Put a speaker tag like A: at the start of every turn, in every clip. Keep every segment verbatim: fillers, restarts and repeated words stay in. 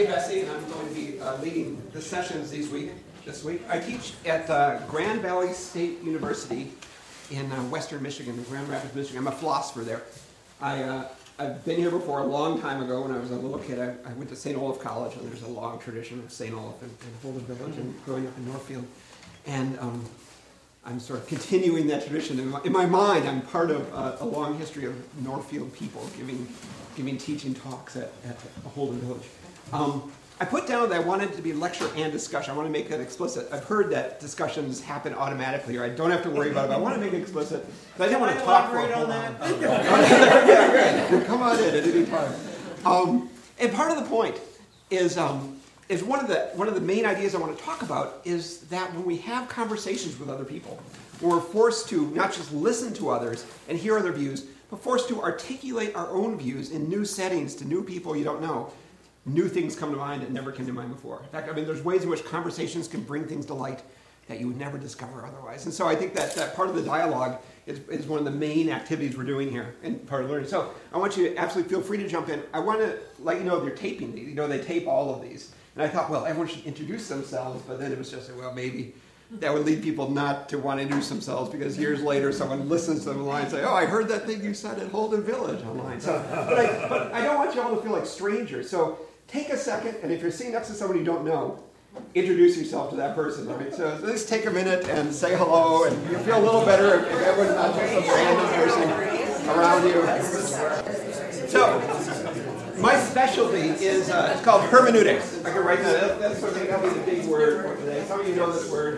A: Dave Vesey, and I'm going to be uh, leading the sessions this week. This week, I teach at uh, Grand Valley State University in uh, Western Michigan, Grand Rapids, Michigan. I'm a philosopher there. I uh, I've been here before a long time ago. When I was a little kid, I, I went to Saint Olaf College, and there's a long tradition of Saint Olaf and, and Holden Village, and growing up in Northfield. And um, I'm sort of continuing that tradition. In my, in my mind, I'm part of uh, a long history of Northfield people giving giving teaching talks at, at Holden Village. Um, I put down that I wanted it to be lecture and discussion. I want to make that explicit. I've heard that discussions happen automatically, or I don't have to worry about it, but I want to make it explicit. But I didn't want to talk for a whole
B: on
A: lot. Yeah, good. Come on in at any time. Um, and part of the point is um, is one of the one of the main ideas I want to talk about is that when we have conversations with other people, when we're forced to not just listen to others and hear other views, but forced to articulate our own views in new settings to new people you don't know, new things come to mind that never came to mind before. In fact, I mean, there's ways in which conversations can bring things to light that you would never discover otherwise. And so I think that, that part of the dialogue is, is one of the main activities we're doing here and part of learning. So I want you to absolutely feel free to jump in. I want to let you know they're taping these. You know, they tape all of these. And I thought, well, everyone should introduce themselves, but then it was just, well, maybe that would lead people not to want to introduce themselves because years later someone listens to them online and say, oh, I heard that thing you said at Holden Village online. So, but, I, but I don't want you all to feel like strangers. So take a second, and if you're sitting next to someone you don't know, introduce yourself to that person. Right? So at least take a minute and say hello, and you feel a little better if everyone's not just some random person around you. So my specialty is uh, it's called hermeneutics. I can write that. That's sort of that'll be the big word for today. Some of you know this word.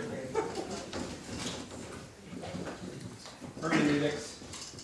A: Hermeneutics.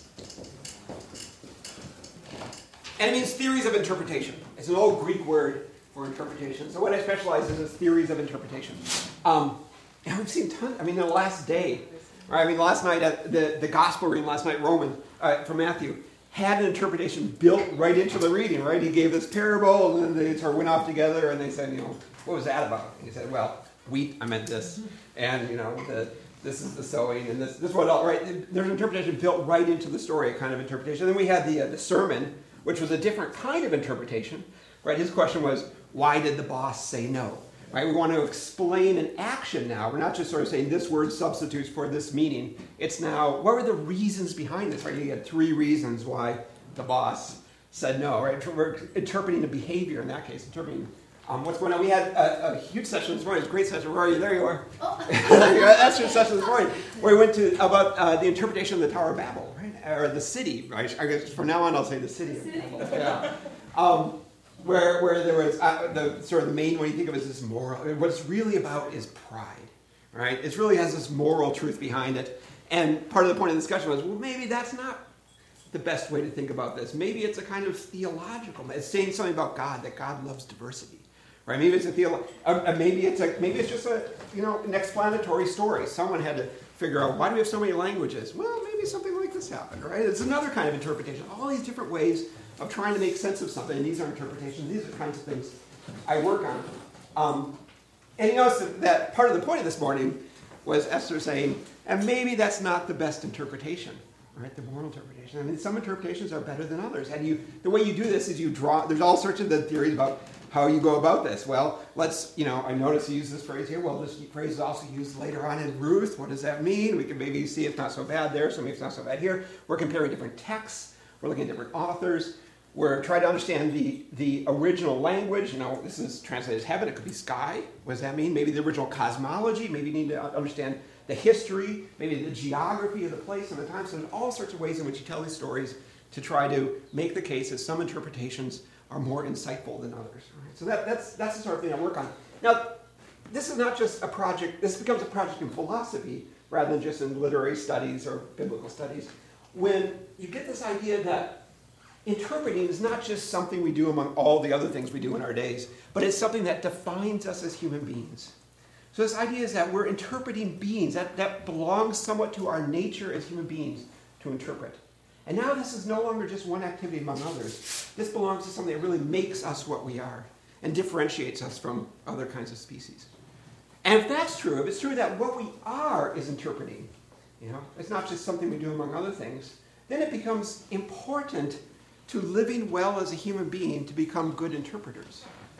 A: And it means theories of interpretation. It's an old Greek word for interpretation. So what I specialize in is theories of interpretation. Um, and we've seen tons. I mean, the last day, right? I mean, last night at the, the gospel reading last night, Roman uh, from Matthew, had an interpretation built right into the reading. Right? He gave this parable, and then they sort of went off together, and they said, you know, what was that about? And he said, well, wheat, I meant this, and you know, the, this is the sowing, and this this what all right. There's an interpretation built right into the story, a kind of interpretation. And then we had the uh, the sermon, which was a different kind of interpretation. Right? His question was, why did the boss say no? Right? We want to explain an action now. We're not just sort of saying this word substitutes for this meaning. It's now, what were the reasons behind this? Right? You had three reasons why the boss said no. Right? We're interpreting the behavior in that case, interpreting um, what's going on. We had a, a huge session this morning. It was a great session. Where are you? There you are. Oh. That's your session this morning, where we went to about uh, the interpretation of the Tower of Babel, right? Or the city. Right? I guess from now on I'll say the city of Babel. Yeah. Um, Where, where there was uh, the sort of the main way you think of it is this moral. What it's really about is pride, right? It really has this moral truth behind it. And part of the point of the discussion was, well, maybe that's not the best way to think about this. Maybe it's a kind of theological. It's saying something about God, that God loves diversity, right? Maybe it's a theolo- uh, maybe it's a maybe it's just a you know an explanatory story. Someone had to figure out, why do we have so many languages? Well, maybe something like this happened, right? It's another kind of interpretation. All these different ways of trying to make sense of something, and these are interpretations. These are the kinds of things I work on. Um, and you notice that, that part of the point of this morning was Esther saying, and maybe that's not the best interpretation, right? The moral interpretation. I mean, some interpretations are better than others. And you, the way you do this is you draw, there's all sorts of the theories about how you go about this. Well, let's, you know, I notice you use this phrase here. Well, this phrase is also used later on in Ruth. What does that mean? We can maybe see it's not so bad there, so maybe it's not so bad here. We're comparing different texts. We're looking at different authors. We're trying to understand the, the original language. You know, this is translated as heaven. It could be sky. What does that mean? Maybe the original cosmology. Maybe you need to understand the history, maybe the geography of the place and the time. So there's all sorts of ways in which you tell these stories to try to make the case that some interpretations are more insightful than others. Right? So that, that's, that's the sort of thing I work on. Now, this is not just a project. This becomes a project in philosophy rather than just in literary studies or biblical studies. When you get this idea that interpreting is not just something we do among all the other things we do in our days, but it's something that defines us as human beings. So this idea is that we're interpreting beings. That, that belongs somewhat to our nature as human beings to interpret. And now this is no longer just one activity among others. This belongs to something that really makes us what we are and differentiates us from other kinds of species. And if that's true, if it's true that what we are is interpreting, you know, it's not just something we do among other things, then it becomes important to living well as a human being to become good interpreters.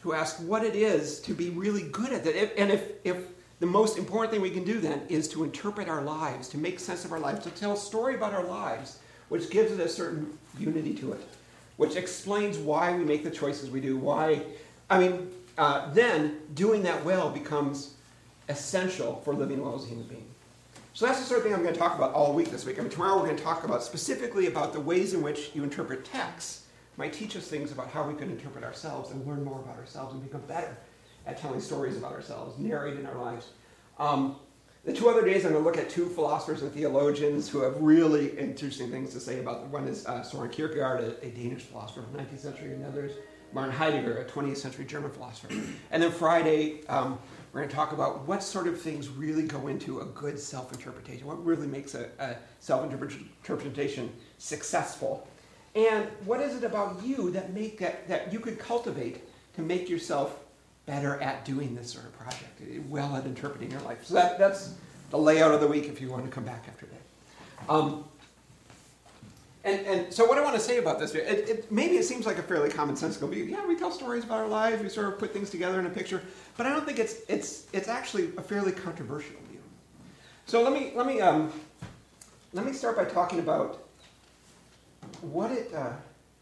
A: to ask what it is to be really good at that. If, and if, if the most important thing we can do then is to interpret our lives, to make sense of our lives, to tell a story about our lives, which gives it a certain unity to it, which explains why we make the choices we do, why, I mean, uh, then doing that well becomes essential for living well as a human being. So that's the sort of thing I'm going to talk about all week this week. I mean, tomorrow we're going to talk about specifically about the ways in which you interpret texts might teach us things about how we can interpret ourselves and learn more about ourselves and become better at telling stories about ourselves, narrating our lives. Um, the two other days I'm going to look at two philosophers and theologians who have really interesting things to say about them. One is uh, Soren Kierkegaard, a, a Danish philosopher from the nineteenth century, and the other is Martin Heidegger, a twentieth century German philosopher. And then Friday, um, we're going to talk about what sort of things really go into a good self-interpretation, what really makes a, a self-interpretation successful. And what is it about you that make that, that you could cultivate to make yourself better at doing this sort of project, well at interpreting your life. So that, that's the layout of the week if you want to come back after that. Um, and, and so what I want to say about this, it, it, maybe it seems like a fairly commonsensical view. Yeah, we tell stories about our lives, we sort of put things together in a picture, but I don't think it's it's it's actually a fairly controversial view. So let me let me um, let me start by talking about what it. Uh,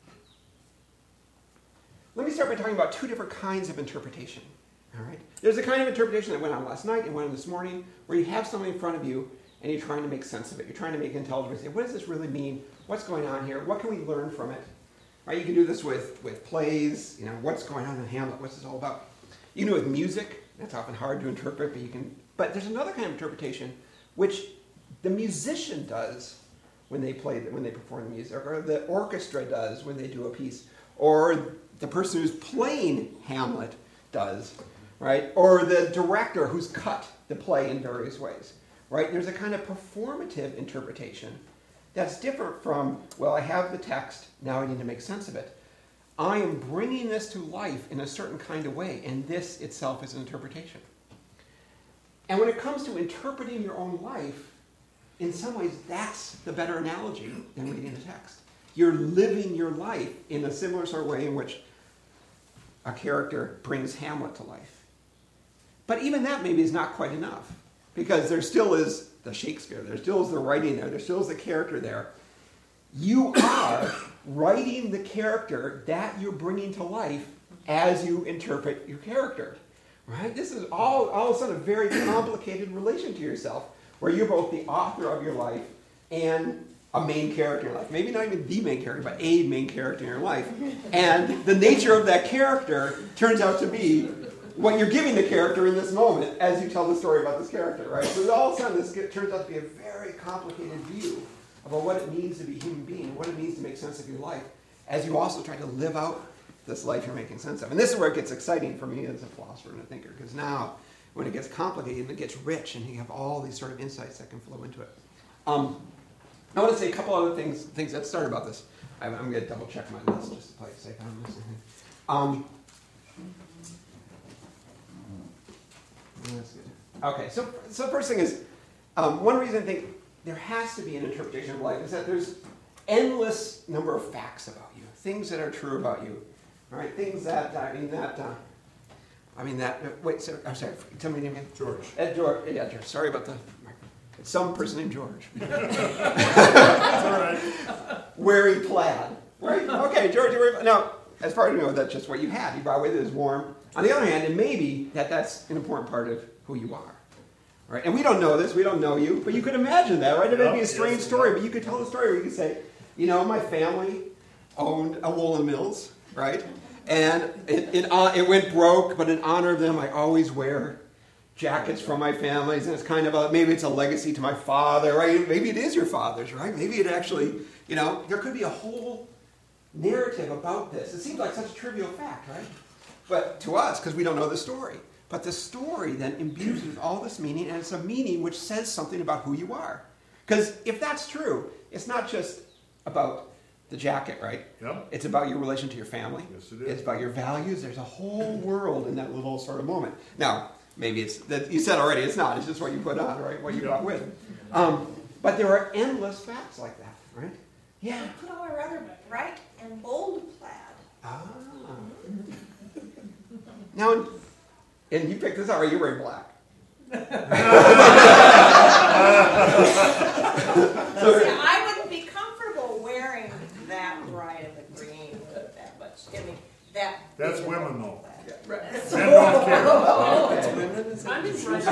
A: Let me start by talking about two different kinds of interpretation. All right? There's a kind of interpretation that went on last night and went on this morning where you have something in front of you and you're trying to make sense of it. You're trying to make intelligible. Say, what does this really mean? What's going on here? What can we learn from it? Right? You can do this with, with plays. You know, what's going on in Hamlet? What's this all about? You can do it with music. That's often hard to interpret, but you can. But there's another kind of interpretation which the musician does when they play, when they perform the music, or the orchestra does when they do a piece, or the person who's playing Hamlet does, right? Or the director who's cut the play in various ways, right? There's a kind of performative interpretation that's different from, well, I have the text, now I need to make sense of it. I am bringing this to life in a certain kind of way, and this itself is an interpretation. And when it comes to interpreting your own life, in some ways, that's the better analogy than reading the text. You're living your life in a similar sort of way in which a character brings Hamlet to life. But even that maybe is not quite enough, because there still is the Shakespeare, there still is the writing there, there still is the character there. You are writing the character that you're bringing to life as you interpret your character. Right? This is all, all of a sudden a very complicated relation to yourself, where you're both the author of your life and a main character in your life. Maybe not even the main character, but a main character in your life. And the nature of that character turns out to be what you're giving the character in this moment as you tell the story about this character, right? So all of a sudden this turns out to be a very complicated view about what it means to be a human being, what it means to make sense of your life, as you also try to live out this life you're making sense of. And this is where it gets exciting for me as a philosopher and a thinker, because now when it gets complicated and it gets rich and you have all these sort of insights that can flow into it. Um, I want to say a couple other things things that started about this. I'm, I'm going to double check my list just to play safe on this. Um, that's good. Okay, so so first thing is, um, one reason I think there has to be an interpretation of life is that there's endless number of facts about you, things that are true about you, right? Things that I mean that. Uh, I mean that. Uh, wait, so, I'm sorry. Tell me your name again.
B: George.
A: Ed George. Yeah, George. Sorry about the. It's some person named George.
B: That's all right.
A: Wearing plaid. Right? Okay, George, you're wearing. Now, as far as you know, that's just what you had. You brought with it is warm. On the other hand, it may be that that's an important part of who you are. Right? And we don't know this. We don't know you. But you could imagine that, right? It may be a strange
B: yes,
A: story,
B: yeah.
A: but you could tell the story where you could say, you know, my family owned a woolen mills, right? And it, it, uh, it went broke, but in honor of them, I always wear jackets from my families, and it's kind of a, maybe it's a legacy to my father, right? Maybe it is your father's, right? Maybe it actually, you know, there could be a whole narrative about this. It seems like such a trivial fact, right? But to us, because we don't know the story. But the story then imbues with all this meaning, and it's a meaning which says something about who you are. Because if that's true, it's not just about the jacket, right?
B: Yep.
A: It's about your relation to your family.
B: Yes, it is.
A: It's about your values. There's a whole world in that little sort of moment. Now, maybe it's, that you said already, it's not. It's just what you put on, right? What you got with. Um, but there are endless facts like that, right? Yeah.
C: I put on a rather bright and bold plaid.
A: Ah. Now, and you picked this out, right? You're wearing black.
C: So, see, I wouldn't be comfortable wearing that bright of a green with that much. I mean, that.
B: That's women, though.
A: Yeah.
B: Men don't care.
D: I'm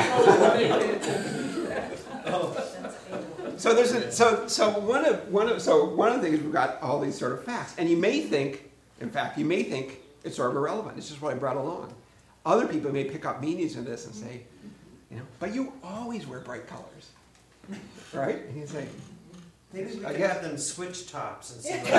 A: So there's a, so so one of one of so one of the things we've got all these sort of facts, and you may think, in fact, you may think it's sort of irrelevant. It's just what I brought along. Other people may pick up meanings in this and say, you know, but you always wear bright colors, right? And you say,
E: Maybe we
A: I
E: could
A: guess-
E: have them switch tops and see what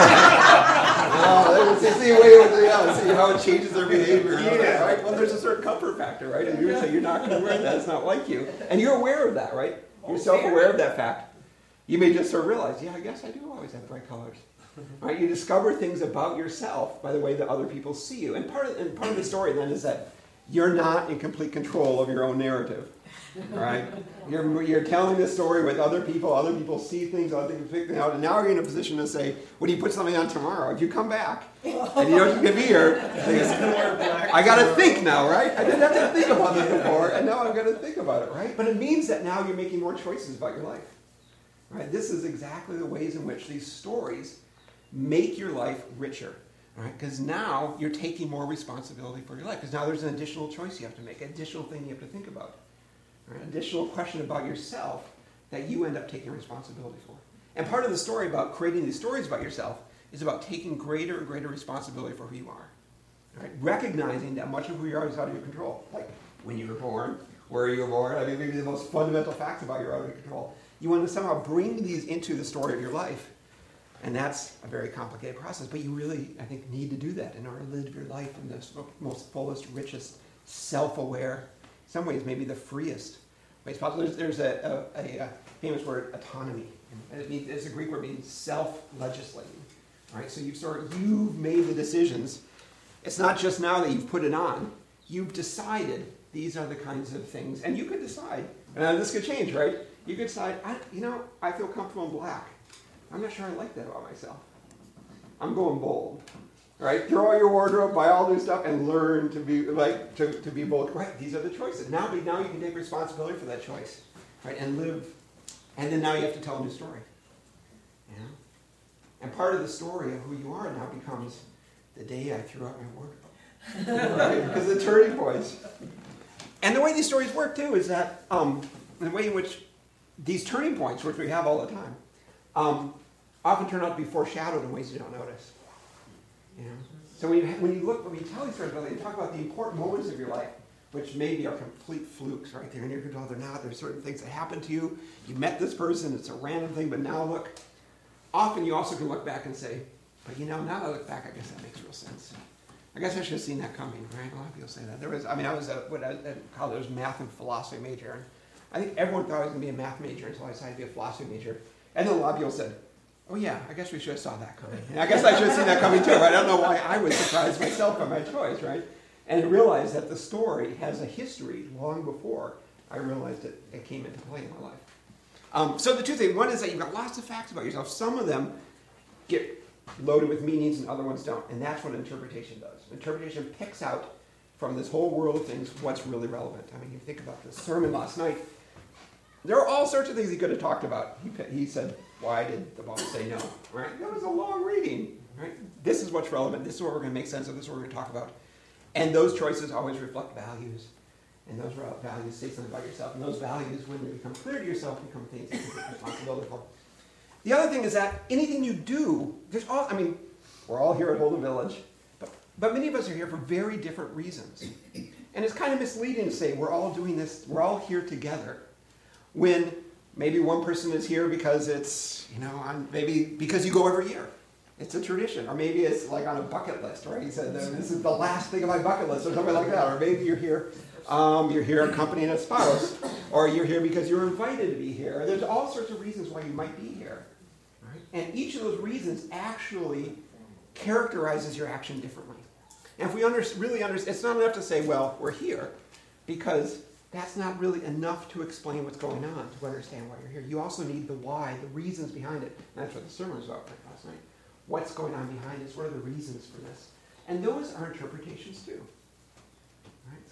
A: oh, let's see a way with the, yeah, see how it changes their behavior.
B: Yeah.
A: Right? Well, there's a certain comfort factor, right? And you say you're not going to wear that. It's not like you, and you're aware of that, right? You're self-aware of that fact. You may just sort of realize, yeah, I guess I do always have bright colors. Right? You discover things about yourself by the way that other people see you, and part of and part of the story then is that you're not in complete control of your own narrative. Right? You're, you're telling this story with other people, other people see things, other people pick things out, and now you're in a position to say, when you put something on tomorrow, if you come back, and you know you can be here, I got to think now, right? I didn't have to think about this before, and now I've got to think about it, right? But it means that now you're making more choices about your life. Right? This is exactly the ways in which these stories make your life richer. Right? Because now you're taking more responsibility for your life. Because now there's an additional choice you have to make, an additional thing you have to think about. An additional question about yourself that you end up taking responsibility for. And part of the story about creating these stories about yourself is about taking greater and greater responsibility for who you are. Right? Recognizing that much of who you are is out of your control. Like when you were born, where you were born, I mean, maybe the most fundamental facts about you are out of your control. You want to somehow bring these into the story of your life. And that's a very complicated process. But you really, I think, need to do that in order to live your life in the most fullest, richest, self-aware, in some ways maybe the freest ways possible. There's, there's a, a, a famous word, autonomy. And it means, it's a Greek word meaning self-legislating. Right? So you've sort of, you've made the decisions. It's not just now that you've put it on. You've decided these are the kinds of things. And you could decide, and this could change, right? You could decide, I, you know, I feel comfortable in black. I'm not sure I like that about myself. I'm going bold. Right? Throw out your wardrobe, buy all new stuff, and learn to be like to, to be bold. Right, these are the choices. Now, now you can take responsibility for that choice. Right? And live. And then now you have to tell a new story. You know? And part of the story of who you are now becomes the day I threw out my wardrobe. Right? Because the turning points. And the way these stories work too is that um, the way in which these turning points, which we have all the time, um, often turn out to be foreshadowed in ways you don't notice. You know? So when you, when you look, when you tell these stories, you talk about the important moments of your life, which maybe are complete flukes, right? They're in your control, they're not. There's certain things that happen to you. You met this person, it's a random thing, but now look. Often you also can look back and say, but you know, now that I look back, I guess that makes real sense. I guess I should have seen that coming, right? A lot of people say that. There was, I mean, I was at, when I was at college, I was a math and philosophy major. And I think everyone thought I was going to be a math major until I decided to be a philosophy major. And then a lot of people said, oh yeah, I guess we should have saw that coming. And I guess I should have seen that coming too. Right? I don't know why I was surprised myself by my choice, right? And realized that the story has a history long before I realized it, it came into play in my life. Um, so the two things, one is that you've got lots of facts about yourself. Some of them get loaded with meanings and other ones don't. And that's what interpretation does. Interpretation picks out from this whole world of things what's really relevant. I mean, you think about the sermon last night. There are all sorts of things he could have talked about. He, he said, why did the boss say no? Right? That was a long reading. Right? This is what's relevant. This is what we're going to make sense of. This is what we're going to talk about. And those choices always reflect values. And those values say something about yourself. And those values, when they become clear to yourself, become things that you take responsibility for. The other thing is that anything you do, there's all, I mean, we're all here at Holden Village, but, but many of us are here for very different reasons. And it's kind of misleading to say we're all doing this, we're all here together, when maybe one person is here because it's, you know, on, maybe because you go every year. It's a tradition. Or maybe it's like on a bucket list, right? He said, this is the last thing on my bucket list, or something like that. Or maybe you're here, um, you're here accompanying a spouse, or you're here because you're invited to be here. There's all sorts of reasons why you might be here. Right? And each of those reasons actually characterizes your action differently. And if we under, really understand, it's not enough to say, well, we're here, because that's not really enough to explain what's going on, to understand why you're here. You also need the why, the reasons behind it. And that's what the sermon was about last night. What's going on behind this? What are the reasons for this? And those are interpretations too.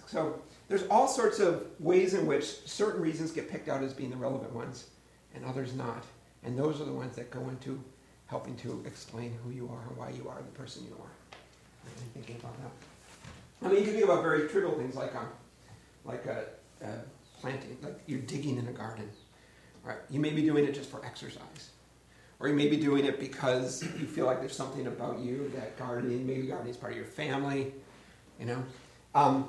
A: So there's all sorts of ways in which certain reasons get picked out as being the relevant ones and others not. And those are the ones that go into helping to explain who you are and why you are the person you are. I'm thinking about that. I mean, you can think about very trivial things like um, like uh, uh, planting, like you're digging in a garden. Right? You may be doing it just for exercise. Or you may be doing it because you feel like there's something about you that gardening, maybe gardening is part of your family, you know. Um,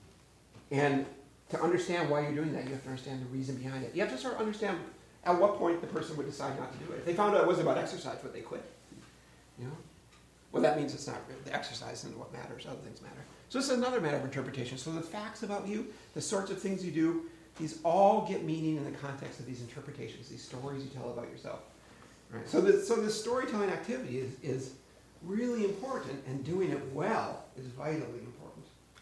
A: and to understand why you're doing that, you have to understand the reason behind it. You have to sort of understand at what point the person would decide not to do it. If they found out it was about exercise, would they quit? You know? Well, that means it's not really the exercise and what matters. Other things matter. So this is another matter of interpretation. So the facts about you, the sorts of things you do, these all get meaning in the context of these interpretations, these stories you tell about yourself. Right? So this, so this storytelling activity is, is really important, and doing it well is vitally important.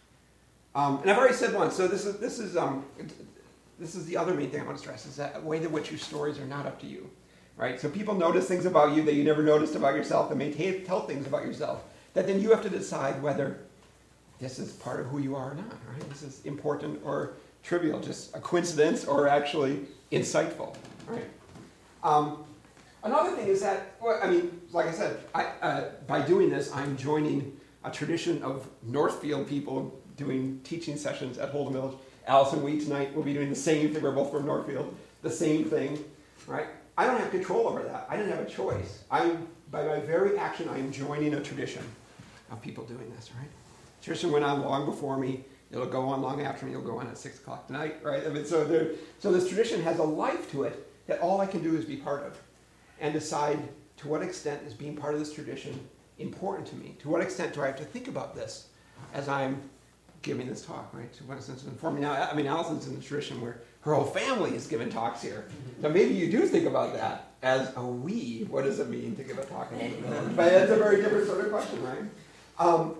A: Um, and I've already said once, so this is, this is, um, this is the other main thing I want to stress, is that way in which your stories are not up to you. Right? So people notice things about you that you never noticed about yourself, and may t- tell things about yourself that then you have to decide whether this is part of who you are or not. Right? This is important or trivial, just a coincidence or actually insightful. Right? Um, another thing is that, well, I mean, like I said, I, uh, by doing this, I'm joining a tradition of Northfield people doing teaching sessions at Holden Village. Allison Wee tonight will be doing the same thing. We're both from Northfield. The same thing. Right? I don't have control over that. I didn't have a choice. I'm, by my very action, I am joining a tradition of people doing this, right? Tradition went on long before me. It'll go on long after me. It'll go on at six o'clock tonight, right? I mean, so there, so this tradition has a life to it that all I can do is be part of and decide to what extent is being part of this tradition important to me. To what extent do I have to think about this as I'm giving this talk, right? To what extent is it informing? Now, I mean, Allison's in the tradition where her whole family is giving talks here. So maybe you do think about that as a we. What does it mean to give a talk in the village? But it's a very different sort of question, right? Um,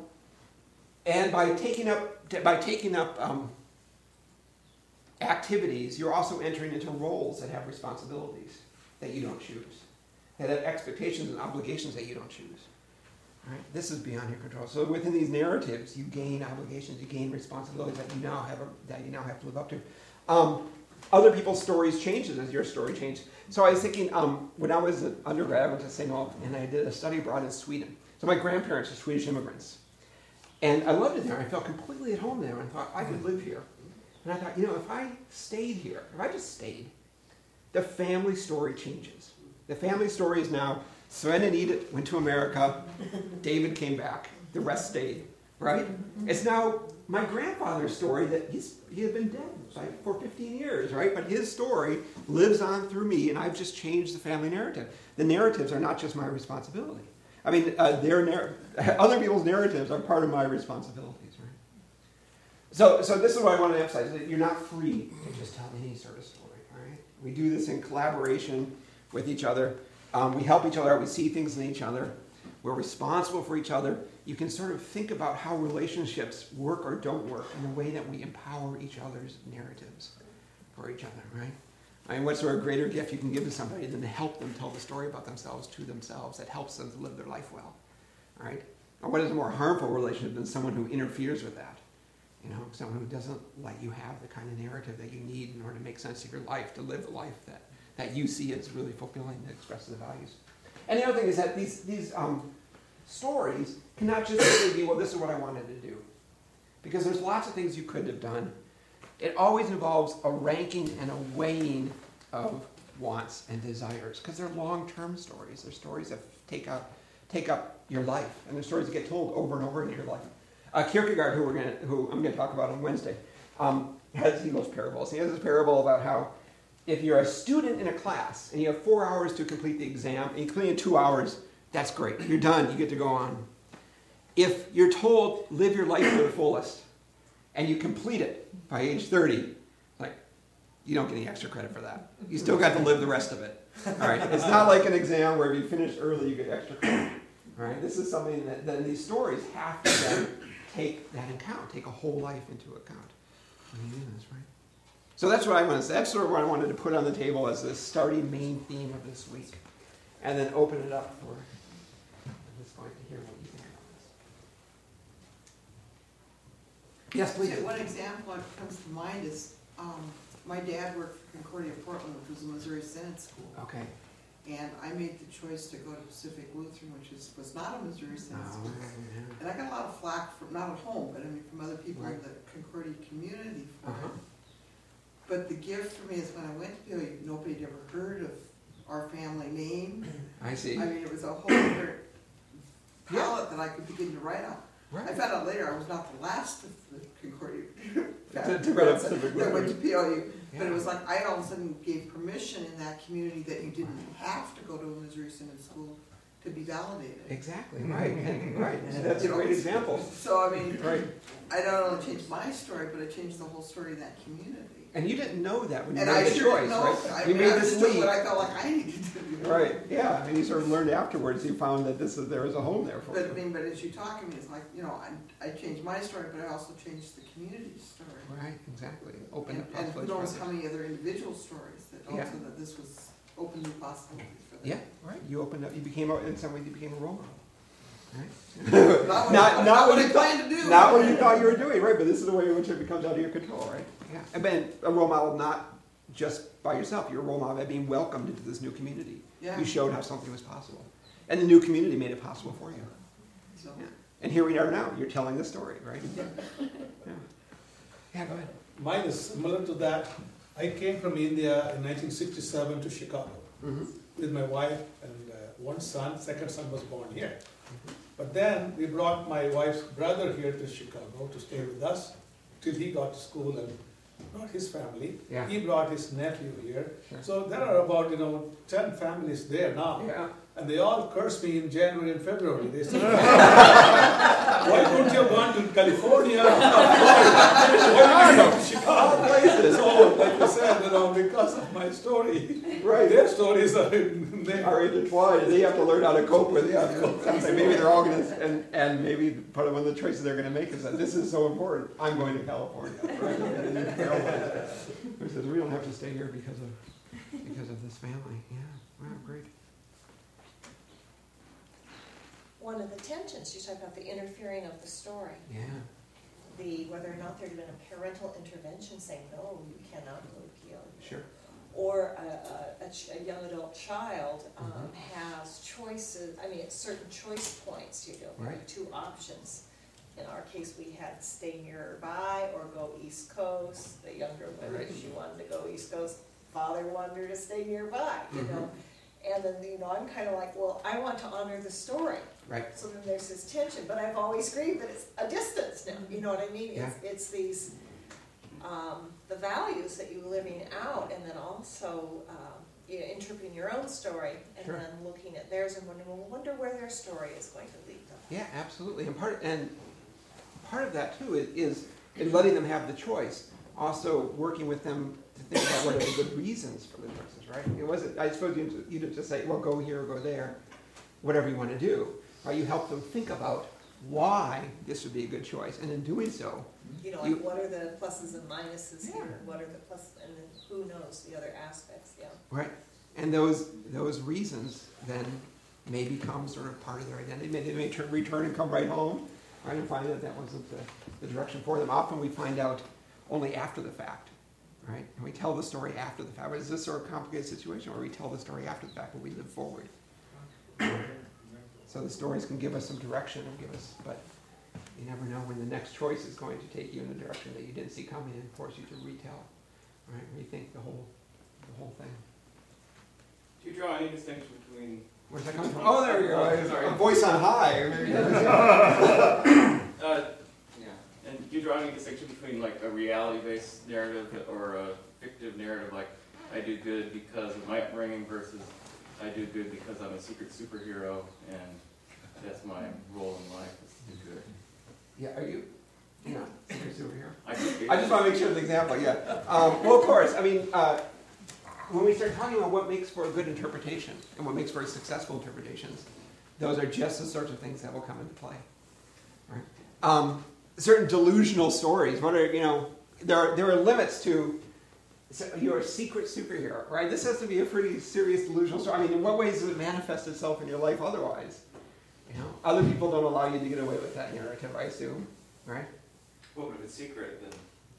A: and by taking up by taking up um, activities, you're also entering into roles that have responsibilities that you don't choose, that have expectations and obligations that you don't choose. Right? This is beyond your control. So within these narratives, you gain obligations, you gain responsibilities that you now have a, that you now have to live up to. Um, other people's stories change as your story changed. So I was thinking, um, when I was an undergrad, I went to Saint Olaf, and I did a study abroad in Sweden. So my grandparents are Swedish immigrants. And I loved it there. I felt completely at home there, and thought, I could live here. And I thought, you know, if I stayed here, if I just stayed, the family story changes. The family story is now, Sven and Edith went to America, David came back, the rest stayed, right? It's now my grandfather's story that he's he had been dead like, for fifteen years, right? But his story lives on through me, and I've just changed the family narrative. The narratives are not just my responsibility. I mean, uh, their narr- other people's narratives are part of my responsibilities, right? So, so this is what I want to emphasize, that you're not free to just tell any sort of story, right? We do this in collaboration with each other. Um, we help each other out. We see things in each other. We're responsible for each other. You can sort of think about how relationships work or don't work in the way that we empower each other's narratives for each other, right? I mean, what's there a greater gift you can give to somebody than to help them tell the story about themselves to themselves that helps them to live their life well, all right? Or what is a more harmful relationship than someone who interferes with that? You know, someone who doesn't let you have the kind of narrative that you need in order to make sense of your life, to live the life that, that you see as really fulfilling, that expresses the values. And the other thing is that these, these um, stories cannot just simply be, well, this is what I wanted to do. Because there's lots of things you could have done. It always involves a ranking and a weighing of wants and desires, because they're long-term stories. They're stories that take up, take up your life, and they're stories that get told over and over in your life. Uh, Kierkegaard, who we're gonna, who I'm going to talk about on Wednesday, um, has he loves parables. He has this parable about how if you're a student in a class and you have four hours to complete the exam, and you complete in two hours, that's great. You're done. You get to go on. If you're told, live your life to the fullest, and you complete it by age thirty, like, you don't get any extra credit for that. You still got to live the rest of it. All right? It's not like an exam where if you finish early, you get extra credit. All right? This is something that then these stories have to then take that into account, take a whole life into account when you do this, right? So that's what I want to say. That's sort of what I wanted to put on the table as the starting main theme of this week, and then open it up for. I'm just going to hear what you think Yes, please.
F: Yeah, one example that comes to mind is, um, my dad worked for Concordia Portland, which was a Missouri Synod school.
A: Okay.
F: And I made the choice to go to Pacific Lutheran, which is, was not a Missouri Synod
A: Oh,
F: school.
A: yeah.
F: And I got a lot of flack from, not at home, but I mean from other people in
A: Right.
F: the Concordia community for
A: Uh-huh.
F: it. But the gift for me is when I went to P O U, nobody had ever heard of our family name.
A: I see.
F: I mean, it was a whole other
A: Yeah.
F: palette that I could begin to write on. I
A: Right.
F: found out later I was not the last of the Concordia
A: To- to go to Pacific
F: that went to
A: Lutheran.
F: P O U. But
A: Yeah.
F: it was like I all of a sudden gave permission in that community that you didn't have to go to a Missouri Synod school to be validated.
A: Exactly, right, and, right, and that's a great example.
F: So I mean,
A: Right.
F: I not only changed my story, but I changed the whole story of that community.
A: And you didn't know that when you
F: And
A: made
F: I
A: the
F: sure
A: choice,
F: didn't know.
A: right?
F: I
A: You
F: mean,
A: made
F: I
A: this
F: just did
A: leap.
F: what I felt like I needed to do.
A: Right, yeah, and you sort of learned afterwards, you found that this is, there was a home there for
F: But I
A: you.
F: mean, but as you talk to me, it's like, you know, I, I changed my story, but I also changed the community's story.
A: Right, exactly, open
F: And,
A: up
F: and who
A: possibilities.
F: knows
A: for
F: how
A: others.
F: many other individual stories that
A: Yeah.
F: also that this was open new possibilities for them.
A: Yeah, right, you opened up, you became, a- in some ways, you became a role model, right?
F: Not what,
A: Not-
F: not,
A: not
F: what
A: what
F: I
A: you
F: planned to do.
A: Not what you thought you were doing, right, but this is the way in which it becomes out of your control, right? Yeah, and then a role model not just by yourself, you're a role model by being welcomed into this new community.
F: Yeah.
A: You showed how something was possible. And the new community made it possible for you.
F: So,
A: Yeah. And here we are now, you're telling the story, right? Yeah. Yeah, go ahead.
G: Mine is similar to that. I came from India in nineteen sixty-seven to Chicago
A: Mhm.
G: with my wife and uh, one son. Second son was born here. But then we brought my wife's brother here to Chicago to stay with us till he got to school and brought his family.
A: Yeah.
G: He brought his nephew here.
A: Sure.
G: So there are about, you know, ten families there now.
A: Yeah.
G: And they all curse me in January and February. They say, why don't you have gone to California? Why did you come to Chicago?
A: places.
G: So, like you said, you know, because of my story,
A: Right.
G: their stories are in there.
A: Are intertwined, they have to learn how to cope with it. Sounds like maybe they're all gonna, and, and maybe part of one of the choices they're gonna make is that this is so important, I'm going to California. Right? Who says, we don't have to stay here because of, because of this family, yeah, wow, great.
C: One of the tensions, you talk about the interfering of the story,
A: Yeah,
C: the, whether or not there'd been a parental intervention saying, no, you cannot go to P O U.
A: sure.
C: Or a, a, a, ch- a young adult child um,
A: Mhm.
C: has choices, I mean, at certain choice points, you know, there are
A: Right.
C: two options. In our case, we had stay nearby or go East Coast. The younger one,
A: Right.
C: she wanted to go East Coast. Father wanted her to stay nearby, you
A: Mhm.
C: know. And then, you know, I'm kind of like, well, I want to honor the story.
A: Right,
C: So then there's this tension, but I've always agreed that it's a distance now, you know what I mean? It's, it's these, um, the values that you're living out, and then also, um, you know, interpreting your own story, and
A: Sure.
C: then looking at theirs and wondering, well, wonder where their story is going to lead them.
A: yeah, absolutely, and part, and part of that too is, is in letting them have the choice, also working with them to think about what are the good reasons for the choices, right? It wasn't, I suppose you, you didn't just say, well, go here or go there, whatever you want to do, right? You help them think about why this would be a good choice, and in doing so,
C: You know, like
A: You-
C: what are the pluses and minuses
A: Yeah.
C: here, and what are the plus, and then who knows the other aspects, yeah.
A: right? And those, those reasons then may become sort of part of their identity. They may, they may turn, return and come right home, right, and find that that wasn't the, the direction for them. Often we find out only after the fact, right? And we tell the story after the fact. But it's this sort of complicated situation where we tell the story after the fact, but we live forward. So the stories can give us some direction and give us, but you never know when the next choice is going to take you in the direction that you didn't see coming and force you to retell, right? Rethink the whole, the whole thing.
H: Do you draw any distinction between?
A: Where's that coming from? Oh, there you go.
H: Sorry.
A: A voice on high. Or maybe
H: Uh, yeah. And do you draw any distinction between like a reality-based narrative or a fictive narrative, like I do good because of my upbringing versus I do good because I'm a secret superhero and that's my role in life is to do good.
A: Yeah, are you? You're not a superhero.
H: I, could be.
A: I just want to make sure of the example, yeah. Um, well, of course, I mean, uh, when we start talking about what makes for a good interpretation and what makes for successful interpretations, those are just the sorts of things that will come into play. Right? Um, certain delusional stories, what are, you know, there are, there are limits to, so you're a secret superhero, right? This has to be a pretty serious delusional story. I mean, in what ways does it manifest itself in your life otherwise? You know, other people don't allow you to get away with that narrative, I assume, right?
H: Well, but if it's secret, then.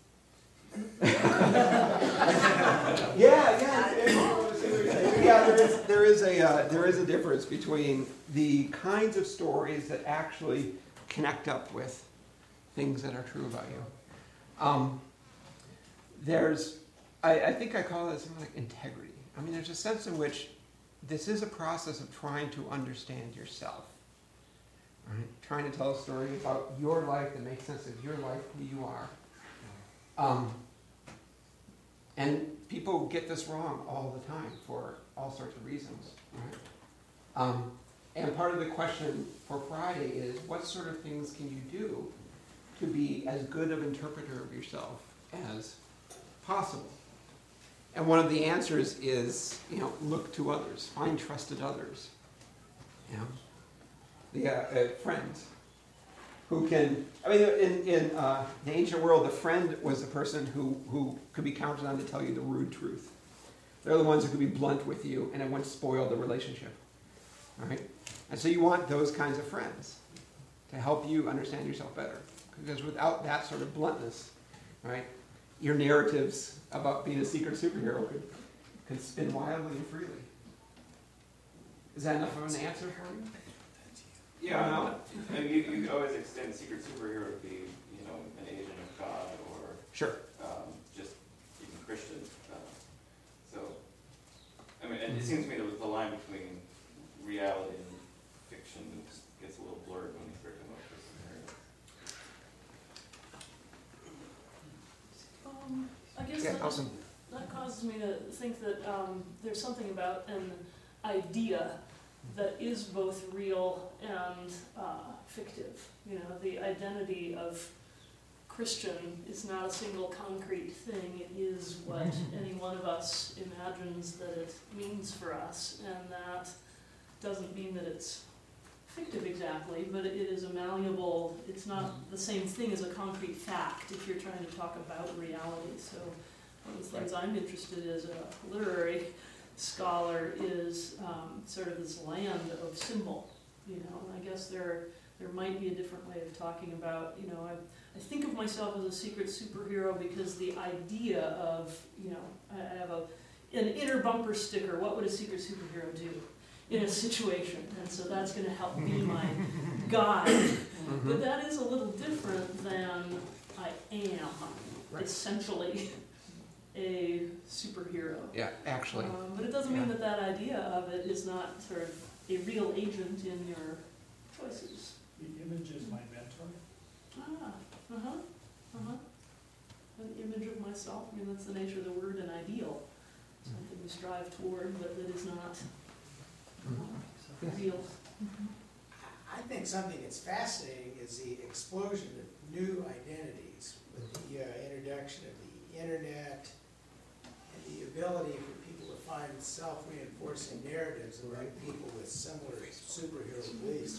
A: Yeah, yeah, it- yeah. There is there is a uh, there is a difference between the kinds of stories that actually connect up with things that are true about you. Um, there's, I, I think I call it something like integrity. I mean, there's a sense in which this is a process of trying to understand yourself. Right? Trying to tell a story about your life that makes sense of your life, who you are. Um, and people get this wrong all the time for all sorts of reasons. Right? Um, and part of the question for Friday is, what sort of things can you do to be as good of interpreter of yourself as possible? And one of the answers is, you know, look to others, find trusted others. You know, the uh, uh, friends who can. I mean, in in uh, the ancient world, the friend was the person who who could be counted on to tell you the rude truth. They're the ones who could be blunt with you, and it wouldn't spoil the relationship. All right, and so you want those kinds of friends to help you understand yourself better, because without that sort of bluntness, right, your narratives about being a secret superhero could, could spin wildly and freely. Is that enough of an answer for you?
H: Yeah, no. I mean, you, you could always extend secret superhero to be, you know, an agent of God or
A: Sure.
H: um, just even Christian. Uh, so, I mean, and it seems to me that the line between reality and fiction gets a little blurred when you start to come up with scenarios.
D: Um, I guess
A: Yeah,
D: that,
A: awesome.
D: that causes me to think that um, there's something about an idea that is both real and uh, fictive. You know, the identity of Christian is not a single concrete thing. It is what any one of us imagines that it means for us, and that doesn't mean that it's fictive exactly, but it is a malleable, it's not the same thing as a concrete fact if you're trying to talk about reality. So one of the things I'm interested in as a literary scholar is um, sort of this land of symbol, you know, and I guess there there might be a different way of talking about, you know, I, I think of myself as a secret superhero because the idea of, you know, I have a an inner bumper sticker, what would a secret superhero do in a situation, and so that's going to help be my guide. Mm-hmm. But that is a little different than I am, right. Essentially a superhero.
A: Yeah, actually.
D: Um, but it doesn't
A: yeah.
D: mean that that idea of it is not sort of a real agent in your choices.
B: The image is my mentor.
D: Ah, uh-huh, uh-huh. An image of myself, I mean, that's the nature of the word, an ideal. Something we strive toward, but that is not uh, real.
E: I think something that's fascinating is the explosion of new identities with the uh, introduction of the internet and the ability for people to find self-reinforcing narratives about people with similar superhero beliefs.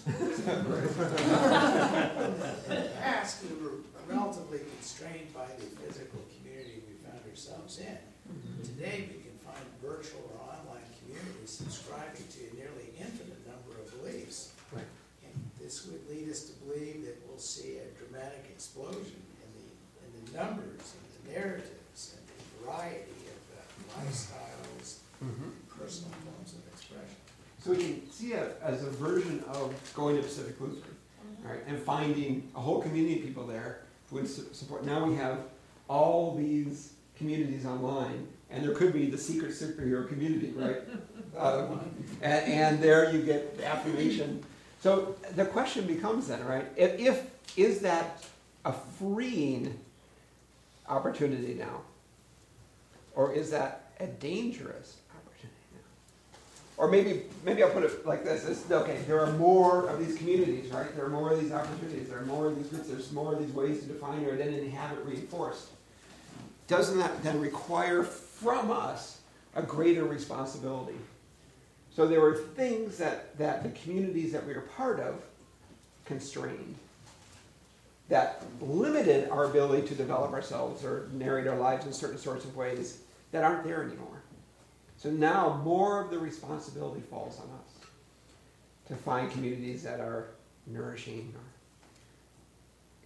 E: In the past, we were relatively constrained by the physical community we found ourselves in. Today, we can find virtual or online communities subscribing to a nearly infinite number of beliefs.
A: Right.
E: And this would lead us to believe that we'll see a dramatic explosion in the in the numbers and the narratives and the variety of uh, lifestyles,
A: Mm-hmm.
E: personal forms of expression.
A: So we can see it as a version of going to Pacific Lutheran, right, and finding a whole community of people there who would su- support. Now we have all these communities online, and there could be the secret superhero community, right? um, and, and there you get affirmation. So the question becomes then, right? If, if is that a freeing opportunity now, or is that a dangerous opportunity now? Or maybe maybe I'll put it like this: it's, okay, there are more of these communities, right? There are more of these opportunities. There are more of these groups. There's more of these ways to define your identity and have it reinforced. Doesn't that then require from us a greater responsibility? So there were things that, that the communities that we were part of constrained, that limited our ability to develop ourselves or narrate our lives in certain sorts of ways that aren't there anymore. So now more of the responsibility falls on us to find communities that are nourishing or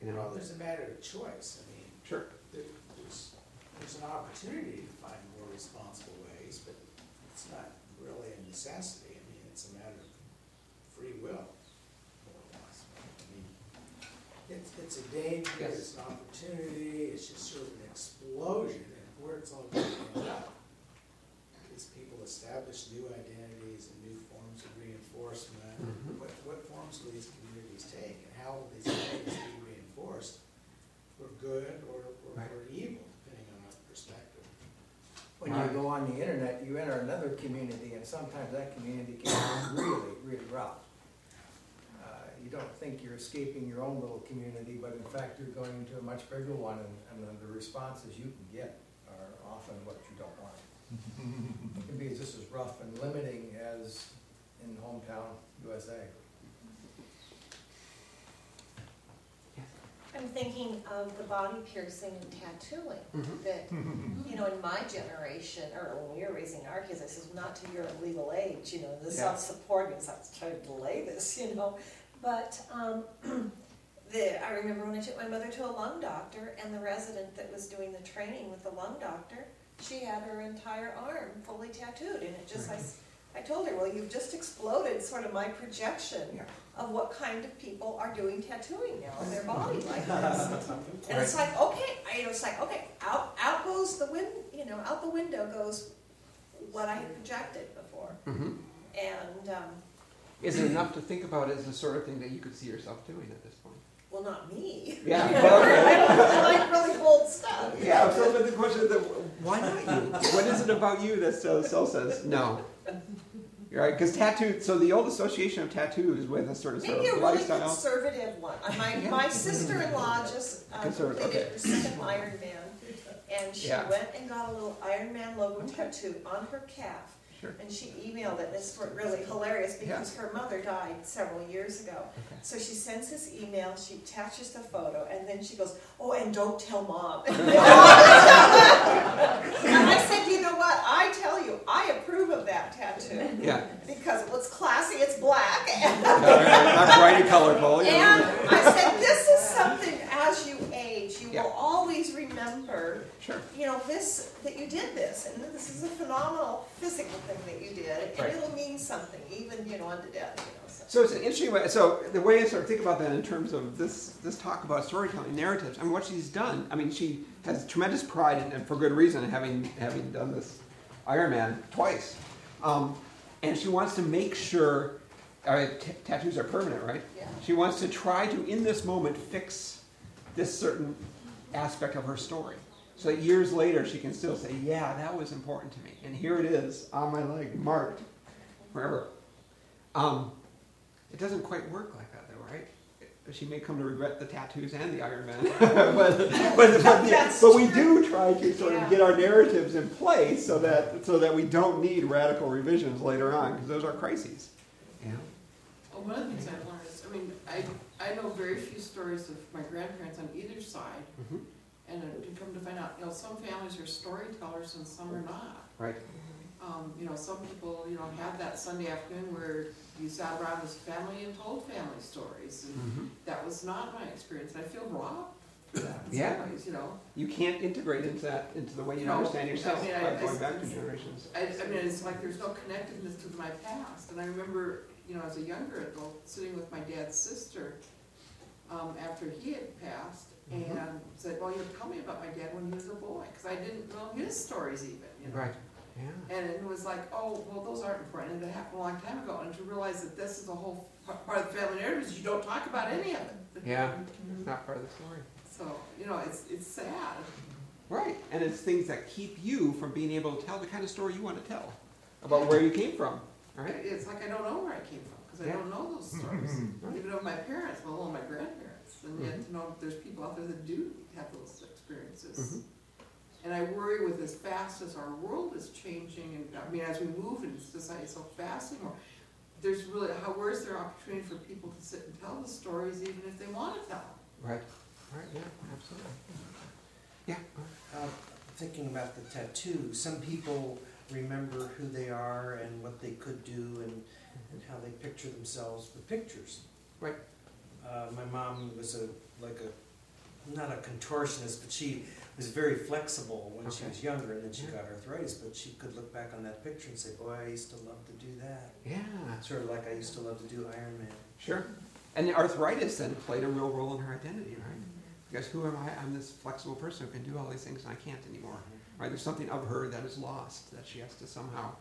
A: You know?
E: Well, there's a matter of choice. I mean,
A: Sure.
E: there, there's, there's an opportunity to find more responsible ways, but it's not really a necessity. I mean, it's a matter of free will, more or less. I mean, it's, it's a danger,
A: Yes.
E: it's an opportunity, it's just sort of an explosion, and where it's all going to end up is people establish new identities and new forms of reinforcement.
A: Mhm.
E: What, what forms will these communities take, and how will these identities be reinforced? For good or, or
A: Right.
E: for evil, depending on our perspective.
I: When you go on the internet, you enter another community, and sometimes that community can be really, really rough. Uh, You don't think you're escaping your own little community, but in fact, you're going into a much bigger one, and, and then the responses you can get are often what you don't want. It can be just as rough and limiting as in hometown U S A.
C: I'm thinking of the body piercing and tattooing,
A: Mhm.
C: that, you know, in my generation, or when we were raising our kids, I said, not till you're of legal age, you know, the
A: Yeah.
C: self-support, it's like, try to delay this, you know. But, um, the, I remember when I took my mother to a lung doctor, and the resident that was doing the training with the lung doctor, she had her entire arm fully tattooed, and it just, I, s- I told her, well, you've just exploded sort of my projection
A: Yeah.
C: of what kind of people are doing tattooing now on their body like this. And it's like, okay, I, it was like, okay, out, out goes the win, you know, out the window goes what I had projected before.
A: Mhm.
C: And, um,
A: Is it enough to think about as the sort of thing that you could see yourself doing at this point?
C: well, not me.
A: Yeah.
C: I don't I like really bold stuff.
A: Yeah, so but the question is, that, why not you? What is it about you that so, so says no? You're right, because tattoo, so the old association of tattoos with a sort of, sort
C: Maybe a
A: of
C: really
A: lifestyle.
C: conservative one. Uh, My,
A: Yeah.
C: my sister-in-law just uh,
A: Conservative,
C: completed
A: okay.
C: her second Iron Man, and she
A: Yeah.
C: went and got a little Iron Man logo
A: Okay.
C: tattoo on her calf.
A: Sure.
C: And she emailed it, and it's for- really hilarious because her mother died several years ago.
A: Okay.
C: So she sends this email, she attaches the photo, and then she goes, oh, and don't tell mom. And I said, you know what, I tell you, I approve of that tattoo.
A: Yeah.
C: Because it looks classy, it's black. And
A: Not bright and colorful. You know.
C: and I said, this is something, as you age, you
A: Yeah.
C: will always remember,
A: Sure.
C: you know, this, that you did this, and this is a phenomenal physical thing that you did, and
A: Right.
C: it'll mean something, even, you know, unto death, you know. So.
A: So it's an interesting way. So the way I sort of think about that in terms of this this talk about storytelling narratives. I mean, what she's done. I mean, she has tremendous pride, and, and for good reason, having having done this Iron Man twice. Um, and she wants to make sure uh, t- tattoos are permanent, right?
C: Yeah.
A: She wants to try to, in this moment, fix this certain aspect of her story, so that years later she can still say, "Yeah, that was important to me, and here it is on my leg, marked forever." Um, It doesn't quite work like that, though, right? She may come to regret the tattoos and the Iron Man, but, but, but,
C: That's
A: but we
C: true.
A: do try to sort
C: Yeah.
A: of get our narratives in place so that so that we don't need radical revisions later on, because those are crises. Yeah.
J: Well, one of the things I've learned is, I mean, I, I know very few stories of my grandparents on either side,
A: Mm-hmm.
J: and uh, to come to find out, you know, some families are storytellers and some are not.
A: Right.
J: Um, you know, some people, you know, have that Sunday afternoon where you sat around as a family and told family stories, and
A: Mm-hmm.
J: that was not my experience, and I feel robbed for that in
A: Yeah.
J: some ways, you know.
A: You can't integrate into that into the way you
J: No,
A: understand yourself
J: I mean, I-
A: by going
J: I-
A: back to generations.
J: I, I mean, it's like there's no connectedness to my past, and I remember, you know, as a younger adult, sitting with my dad's sister, um, after he had passed,
A: Mhm.
J: and said, well, you tell me about my dad when he was a boy, because I didn't know his stories even, you know.
A: Right. Yeah.
J: And it was like, oh, well, those aren't important, and it happened a long time ago, and to realize that this is a whole p- part of the family narrative, is you don't talk about any of it.
A: Yeah. It's not part of the story.
J: So, you know, it's, it's sad.
A: Right, and it's things that keep you from being able to tell the kind of story you want to tell about where you came from. Right?
J: It's like I don't know where I came from, because I
A: Yeah.
J: don't know those stories.
A: Right.
J: Even of my parents, let alone my grandparents, and yet to know that there's people out there that do have those experiences.
A: Mhm.
J: And I worry with as fast as our world is changing, and I mean, as we move in society so fast anymore, there's really, how, where's there opportunity for people to sit and tell the stories even if they want to tell them?
A: Right. Right. Yeah. Absolutely. Yeah.
K: Uh, Thinking about the tattoo, some people remember who they are and what they could do and, and how they picture themselves with pictures.
A: Right.
K: Uh, my mom was a like a not a contortionist, but she was very flexible when she
A: Okay.
K: was younger, and then she got arthritis, but she could look back on that picture and say, boy, I used to love to do that.
A: Yeah,
K: Sort of like I used to love to do Ironman.
A: sure. And the arthritis then played a real role in her identity, right? Because who am I? I'm this flexible person who can do all these things and I can't anymore. Right? There's something of her that is lost that she has to somehow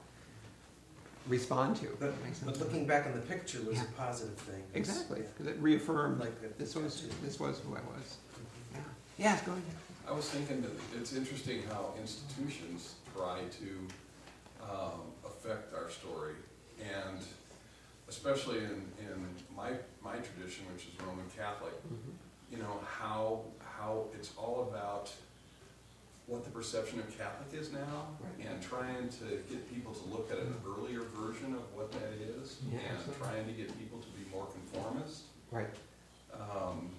A: respond to.
K: But,
A: Makes sense.
K: but looking back on the picture was
A: Yeah.
K: a positive thing. It was-
A: Exactly,
K: yeah.
A: because it reaffirmed
K: Like that
A: this was
K: tattoo.
A: this was who I was. Yeah. Yes, go ahead.
L: I was thinking that it's interesting how institutions try to um, affect our story, and especially in, in my, my tradition, which is Roman Catholic,
A: Mhm.
L: you know, how, how it's all about what the perception of Catholic is now,
A: Right.
L: and trying to get people to look at an earlier version of what that is,
A: Yeah,
L: and
A: absolutely.
L: trying to get people to be more conformist.
A: Right.
L: Um,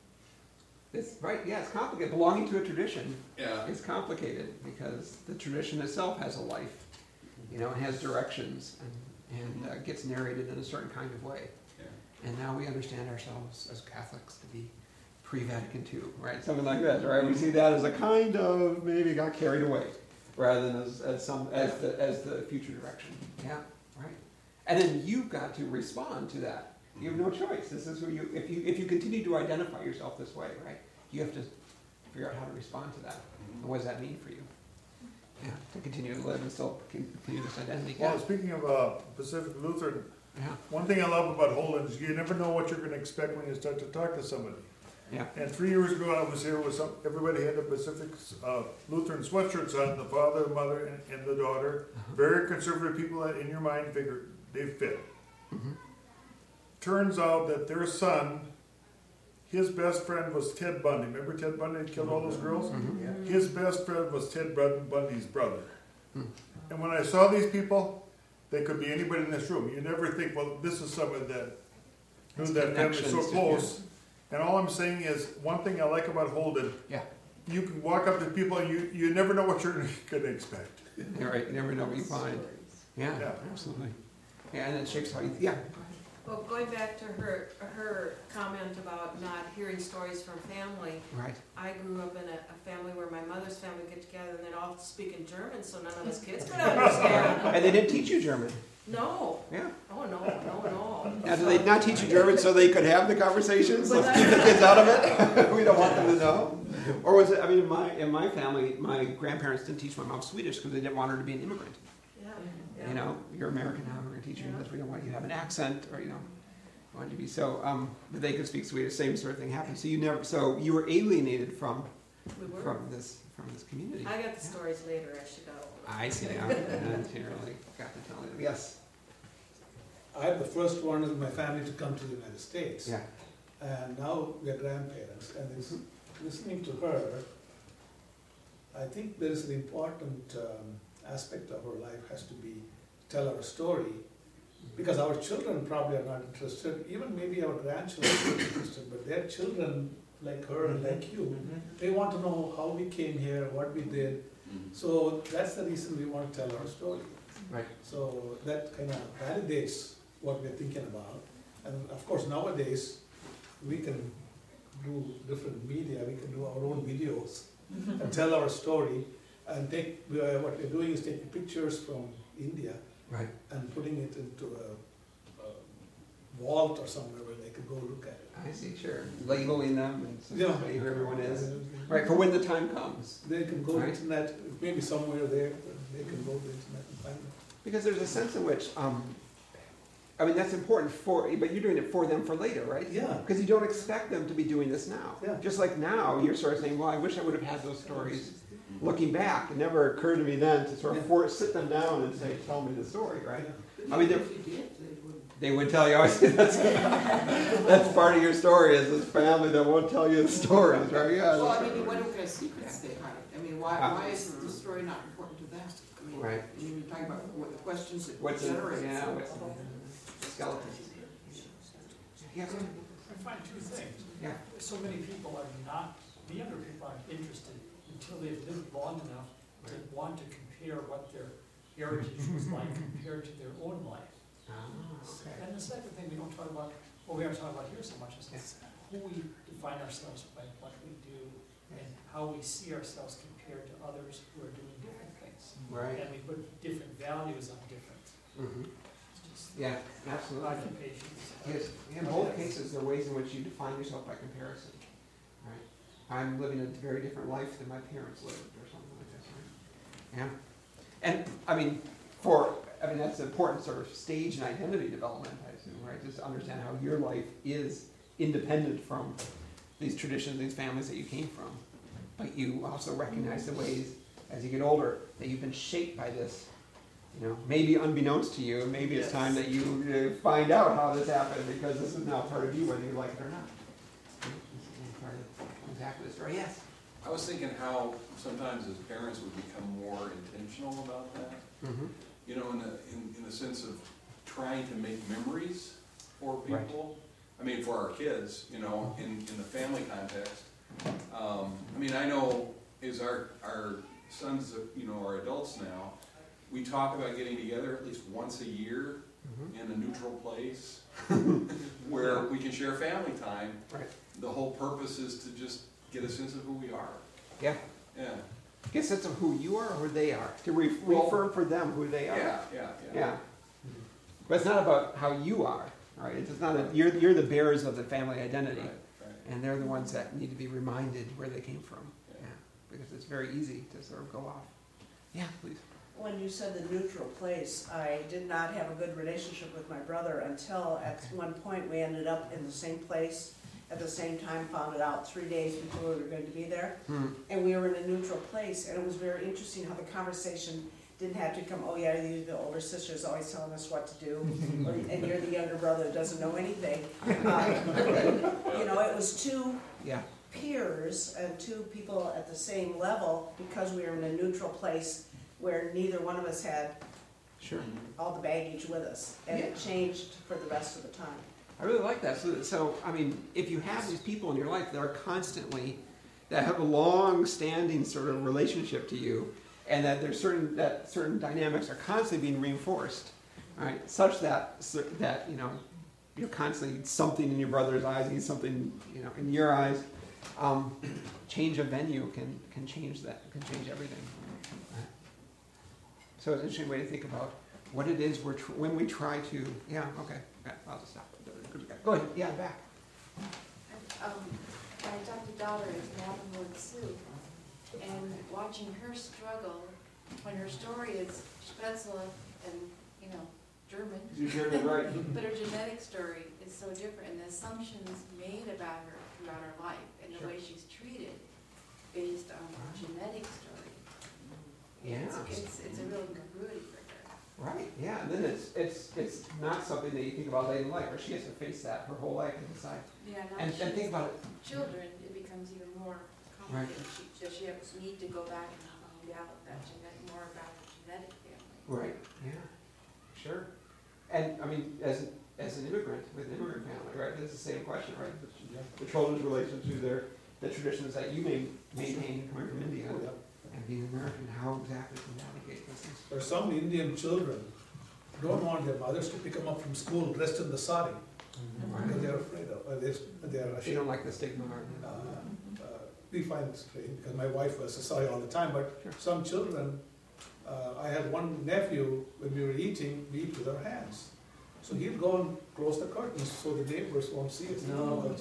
A: It's right. Yeah, it's complicated. Belonging to a tradition
L: yeah,
A: is complicated because the tradition itself has a life, you know, and has directions and, and uh, gets narrated in a certain kind of way.
L: yeah.
A: And now we understand ourselves as Catholics to be pre-Vatican two, right? Something like that, right? We see that as a kind of maybe got carried away, rather than as, as some as the as the future direction. Yeah, right. And then you've got to respond to that. You have no choice. This is who you. If you if you continue to identify yourself this way, right? You have to figure out how to respond to that. And what does that mean for you? Yeah, to continue to live and still continue this identity.
M: Well, speaking of uh, Pacific Lutheran,
A: Yeah,
M: one thing I love about Holden is you never know what you're gonna expect when you start to talk to somebody.
A: yeah,
M: And three years ago, I was here with some, everybody had the Pacific uh, Lutheran sweatshirts on, the father, mother, and, and the daughter. Very conservative people that in your mind figure they fit.
A: Mhm.
M: Turns out that their son, his best friend was Ted Bundy. Remember Ted Bundy that killed all those girls?
A: Mhm.
K: Yeah.
M: His best friend was Ted Bun- Bundy's brother.
A: Hmm.
M: And when I saw these people, they could be anybody in this room. You never think, well, this is someone that knew
A: Has
M: that family so
A: connections to-
M: close. And all I'm saying is, one thing I like about Holden,
A: yeah.
M: you can walk up to people and you, you never know what you're gonna expect.
A: You're right. You never know what you find. Yeah,
M: Yeah.
A: absolutely. Yeah, and it shapes how you. Yeah.
N: Well, going back to her, her comment about not hearing stories from family,
A: Right.
N: I grew up in a, a family where my mother's family would get together and they'd all speak in German, so none of us kids could understand.
A: And they didn't teach you German.
N: No,
A: Yeah.
N: oh, no, no, no.
A: Now, do they not teach you German so they could have the conversations? Let's keep the kids out of it. We don't want them to know. Or was it? I mean, in my in my family, my grandparents didn't teach my mom Swedish because they didn't want her to be an immigrant.
N: Yeah,
A: You
N: yeah.
A: know, you're American now. We're going to teach you
N: Yeah.
A: English. We don't want you to have an accent, or you know, want you to be so. Um, but they could speak Swedish. Same sort of thing happened. So you never. So you were alienated from
N: We were.
A: from this from this community.
N: I got the
A: Yeah.
N: stories later as she got older.
A: I see now. And you really got to tell them. Yes.
G: I'm the first one in my family to come to the United States.
A: Yeah.
G: And now we are grandparents, and it's, listening to her, I think there is an important um, aspect of her life has to be tell our story, because our children probably are not interested, even maybe our grandchildren are not interested, but their children, like her and like you, they want to know how we came here, what we did. So that's the reason we want to tell our story.
A: Right.
G: So that kind of validates what we're thinking about. And of course, nowadays, we can do different media, we can do our own videos and tell our story. And take, we are- what we're doing is taking pictures from India
A: Right.
G: and putting it into a, a vault or somewhere where they can go look at it.
A: I see. Sure. Labeling them and so
G: Yeah.
A: who everyone is. Right. For when the time comes.
G: They can go to
A: Right.
G: the internet, maybe somewhere there, they can go to the internet and find it.
A: Because there's a sense in which, um, I mean, that's important for, but you're doing it for them for later, right?
G: Yeah.
A: Because you don't expect them to be doing this now.
G: Yeah.
A: Just like now, you're sort of saying, well, I wish I would have had those stories. Looking back, it never occurred to me then to sort of
G: Yeah.
A: force, sit them down and say, tell me the story, right?
G: Yeah.
A: I mean,
J: If
A: they're-
J: you did, they would.
A: They would tell you, I see, that's, that's part of your story, is this family that won't tell you the stories, right? Yeah.
J: Well, I
A: that's
J: mean, what kind of secrets they hide? I mean, why,
A: Ah.
J: why is the story not important to them? I mean,
A: Right.
J: I mean, you're talking about what the questions it
A: What's in,
J: generates.
A: yeah, what's in skeletons. Yeah, go ahead.
B: I find two things.
A: Yeah.
B: So many people are not, the younger people aren't interested until they've lived long enough to want to compare what their heritage was like compared to their own life.
A: Ah, okay.
B: And the second thing we don't talk about, well, we aren't talking about here so much, is who we define ourselves by what we do and how we see ourselves compared to others who are doing different things.
A: Right.
B: And we put different values on different.
A: Mhm.
B: It's just
A: Yeah, absolutely.
B: occupations.
A: Yes, in both cases, there are ways in which you define yourself by comparison, right? I'm living a very different life than my parents lived, or something like this, right? Yeah, and, I mean, for, I mean, that's an important sort of stage in identity development, I assume, right? Just to understand how your life is independent from these traditions, these families that you came from. But you also recognize the ways, as you get older, that you've been shaped by this. You know, maybe unbeknownst to you, maybe it's
F: Yes.
A: time that you uh, find out how this happened, because this is now part of you, whether you like it or not. This is part of exactly the story. Yes.
L: I was thinking how sometimes as parents would become more intentional about that.
A: Mm-hmm.
L: You know, in the, in, in the sense of trying to make memories for
A: Right.
L: people. I mean, for our kids, you know, in, in the family context. Um, I mean, I know as our, our sons, you know, are adults now, we talk about getting together at least once a year
A: Mm-hmm.
L: in a neutral place where we can share family time.
A: Right.
L: The whole purpose is to just get a sense of who we are.
A: Yeah.
L: Yeah.
A: Get a sense of who you are or who they are. To re-
L: Well,
A: reaffirm for them who they are.
L: Yeah, yeah, yeah.
A: Yeah. But it's not about how you are, right? It's not a, you're, you're the bearers of the family identity.
L: Right, right.
A: And they're the ones that need to be reminded where they came from.
L: Yeah.
A: Yeah. Because it's very easy to sort of go off. Yeah, please.
O: When you said the neutral place, I did not have a good relationship with my brother until at one point we ended up in the same place at the same time, found it out three days before we were going to be there.
A: Hmm.
O: And we were in a neutral place, and it was very interesting how the conversation didn't have to come, oh yeah, you, the older sister's always telling us what to do, or, and you're the younger brother that doesn't know anything. Uh, you know, it was two
A: Yeah.
O: peers and two people at the same level, because we were in a neutral place where neither one of us had
A: Sure.
O: all the baggage with us, and it changed for the rest of the time.
A: I really like that. So, so, I mean, if you have these people in your life that are constantly, that have a long-standing sort of relationship to you, and that there's certain that certain dynamics are constantly being reinforced, right? Such that that you know you're constantly something in your brother's eyes, and something you know in your eyes. Um, change of venue can can change that. Can change everything. Right? So it's an interesting way to think about what it is we're tr- when we try to. Yeah. Okay. Okay, I'll just stop. Go ahead. Yeah, back.
P: Um, my adopted daughter is Maverick Sue, and watching her struggle when her story is Spätzle and, you know, German.
A: You're German, right?
P: But her genetic story is so different, and the assumptions made about her throughout her life, and the
A: Sure.
P: way she's treated based on her genetic story.
A: Yeah.
P: It's, it's, it's a real incongruity for her.
A: Right, yeah, and then it's, it's, it's not something that you think about later in life, where she has to face that her whole life and decide.
P: Yeah, now
A: And,
P: she's
A: and think about it.
P: children, it becomes even more
A: Right.
P: complicated. She, does she have, need to go back and find out that genetic, more about her genetic family?
A: Right, yeah, sure. And, I mean, as, as an immigrant, with an immigrant family, right, it's the same question, right? The, the children's relation to their, the traditions that you may maintain coming from India and being American, how exactly to navigate those things.
G: For some Indian children, don't want their mothers to pick them up from school dressed in the sari, because they're afraid of, uh, they're, they're
A: They
G: ashamed.
A: don't like the stigma or
G: Uh, uh, We find it strange, because my wife wears a sari all the time, but
A: Sure.
G: some children, uh, I had one nephew, when we were eating, we eat with our hands. So he'll go and close the curtains so the neighbors won't see us.
A: No.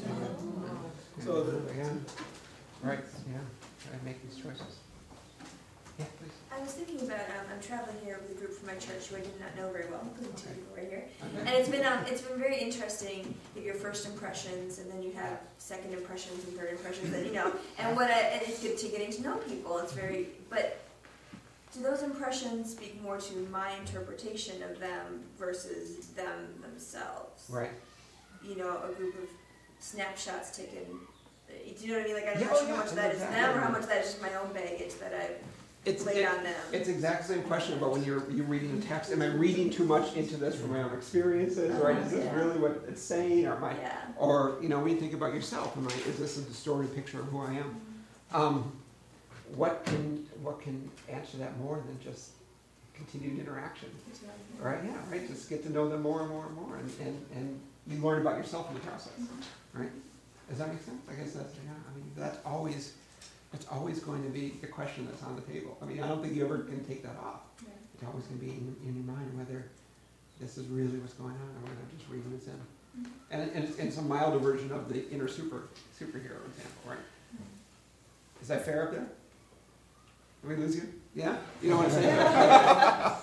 G: So the,
A: Yeah, right, yeah, gotta make these choices. Yeah, please.
Q: I was thinking about, um, I'm traveling here with a group from my church who I did not know very well, including two people right here. And it's been, um, it's been very interesting, you have your first impressions, and then you have second impressions and third impressions, and you know, and what I, and it's good to getting to know people, it's very, but do those impressions speak more to my interpretation of them versus them themselves?
A: Right.
Q: You know, a group of snapshots taken, do you know what I mean? Like, I'm
A: Yeah,
Q: not
A: oh,
Q: sure how
A: yeah,
Q: much of that is
A: exactly.
Q: them, or how much of that is just my own baggage that I've
A: It's,
Q: laid
A: it-
Q: on them.
A: it's the exact same question about when you're, you're reading a text. Am I reading too much into this from my own experiences, right? Is this
Q: Yeah.
A: really what it's saying, or am I,
Q: Yeah.
A: or, you know, when you think about yourself, am I, is this a distorted picture of who I am? Um, what can, what can answer that more than just continued interaction? Right, yeah, right, just get to know them more and more and more, and, and, and you learn about yourself in the process, right? Does that make sense? I guess that's, yeah, I mean, that's always, it's always going to be the question that's on the table. I mean, I don't think you ever can take that off.
Q: Yeah.
A: It's always gonna be in, in your mind whether this is really what's going on or whether just reading this in.
Q: Mm-hmm.
A: And, and it's, it's a milder version of the inner super, superhero example, right? Is that fair up there? Did we lose you? Yeah? You know what I'm saying?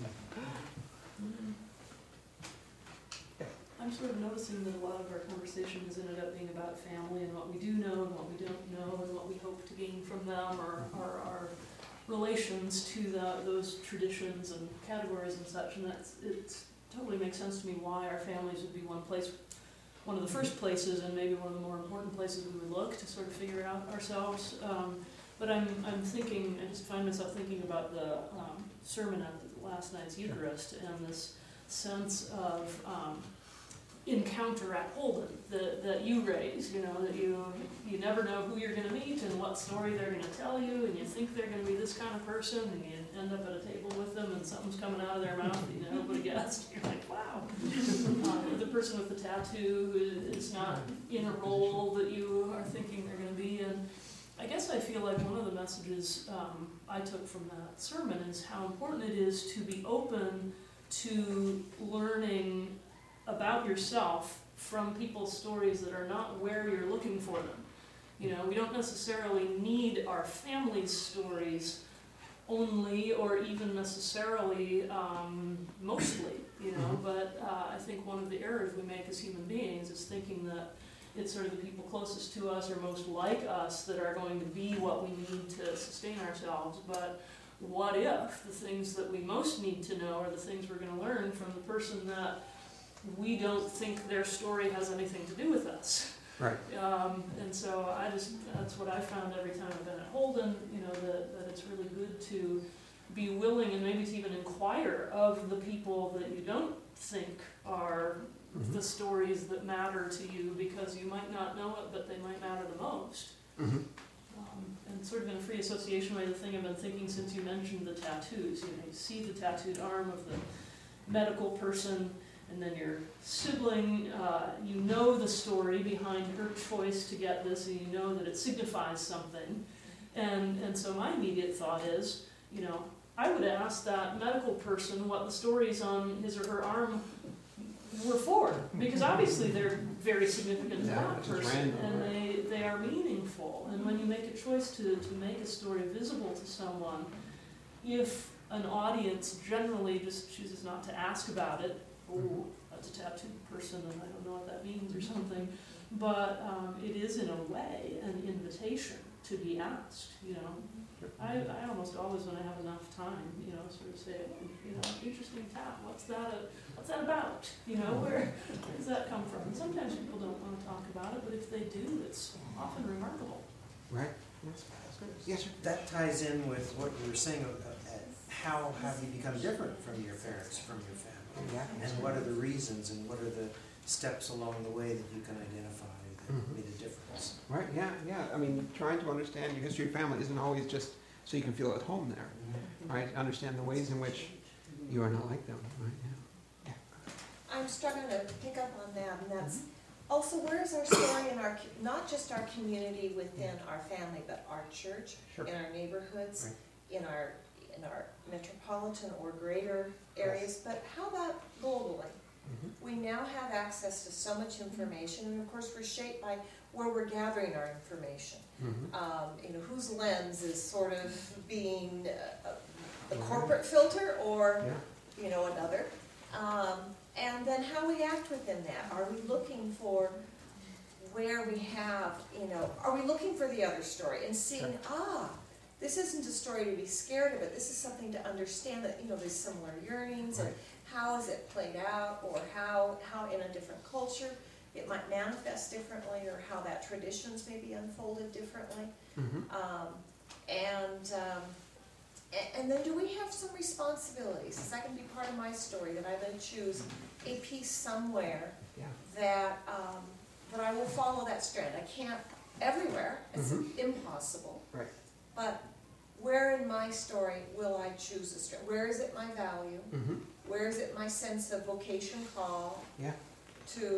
D: I'm sort of noticing that a lot of our conversation has ended up being about family and what we do know and what we don't know and what we hope to gain from them, or, or our relations to the, those traditions and categories and such. And that's, it totally makes sense to me why our families would be one place, one of the first places, and maybe one of the more important places we would look to sort of figure out ourselves. Um, but I'm, I'm thinking, I just find myself thinking about the um, sermon at the last night's Eucharist and this sense of um, encounter at Holden that, that you raise, you know, that you you never know who you're going to meet and what story they're going to tell you, and you think they're going to be this kind of person, and you end up at a table with them and something's coming out of their mouth that you know nobody guessed. You're like, wow. um, the person with the tattoo is not in a role that you are thinking they're going to be in. I guess I feel like one of the messages um, I took from that sermon is how important it is to be open to learning about yourself from people's stories that are not where you're looking for them. You know, we don't necessarily need our family's stories only, or even necessarily um, mostly, you know, but uh, I think one of the errors we make as human beings is thinking that it's sort of the people closest to us or most like us that are going to be what we need to sustain ourselves. But what if the things that we most need to know are the things we're going to learn from the person that we don't think their story has anything to do with us?
A: Right.
D: Um, and so I just, that's what I found every time I've been at Holden, you know, that, that it's really good to be willing and maybe to even inquire of the people that you don't think are
A: Mm-hmm.
D: the stories that matter to you, because you might not know it, but they might matter the most.
A: Mm-hmm.
D: Um, and sort of in a free association way, the thing I've been thinking since you mentioned the tattoos, you know, you see the tattooed arm of the medical person, and then your sibling, uh, you know the story behind her choice to get this, and you know that it signifies something. And, and so my immediate thought is, you know, I would ask that medical person what the stories on his or her arm were for, because obviously they're very significant to
A: Yeah,
D: that
A: it's just
D: person,
A: random,
D: and
A: right?
D: they, they are meaningful. And when you make a choice to, to make a story visible to someone, if an audience generally just chooses not to ask about it, oh, that's a tattooed person and I don't know what that means or something, but um, it is in a way an invitation to be asked, you know. I, I almost always, when I have enough time, you know, sort of say, oh, you know, interesting tap, what's that, a, what's that about? You know, where, where does that come from? And sometimes people don't want to talk about it, but if they do, it's often remarkable.
A: Right. Yes. Yes, sir.
K: That ties in with what you were saying, uh, uh, how have you become different from your parents, from your family?
A: Yeah.
K: And what are the reasons and what are the steps along the way that you can identify that
A: Mhm.
K: made a difference?
A: Right, yeah, yeah. I mean, trying to understand your history of family isn't always just so you can feel at home there, right? Understand the ways in which you are not like them, right? Yeah.
C: I'm struggling to pick up on that, and that's also, where is our story in our, co- not just our community within our family, but our church,
A: Sure.
C: in our neighborhoods, in our, in our metropolitan or greater areas, but how about globally?
A: Mhm.
C: We now have access to so much information, and of course we're shaped by where we're gathering our information.
A: Mhm.
C: Um, you know, whose lens is sort of being uh, uh, the corporate filter, or
A: Yeah.
C: you know, another. Um, and then how we act within that. Are we looking for where we have, you know, are we looking for the other story and seeing, ah, this isn't a story to be scared of, it. This is something to understand that, you know, there's similar yearnings, and how is it played out, or how, how in a different culture it might manifest differently, or how that traditions may be unfolded differently.
A: Mhm.
C: Um, and, um, a- and then do we have some responsibilities? Is that going to be part of my story, that I then choose a piece somewhere
A: Yeah.
C: that, um, that I will follow that strand? I can't everywhere, it's
A: Mhm.
C: impossible.
A: Right.
C: But where in my story will I choose a strand? Where is it my value?
A: Mhm.
C: Where is it my sense of vocation call
A: Yeah.
C: to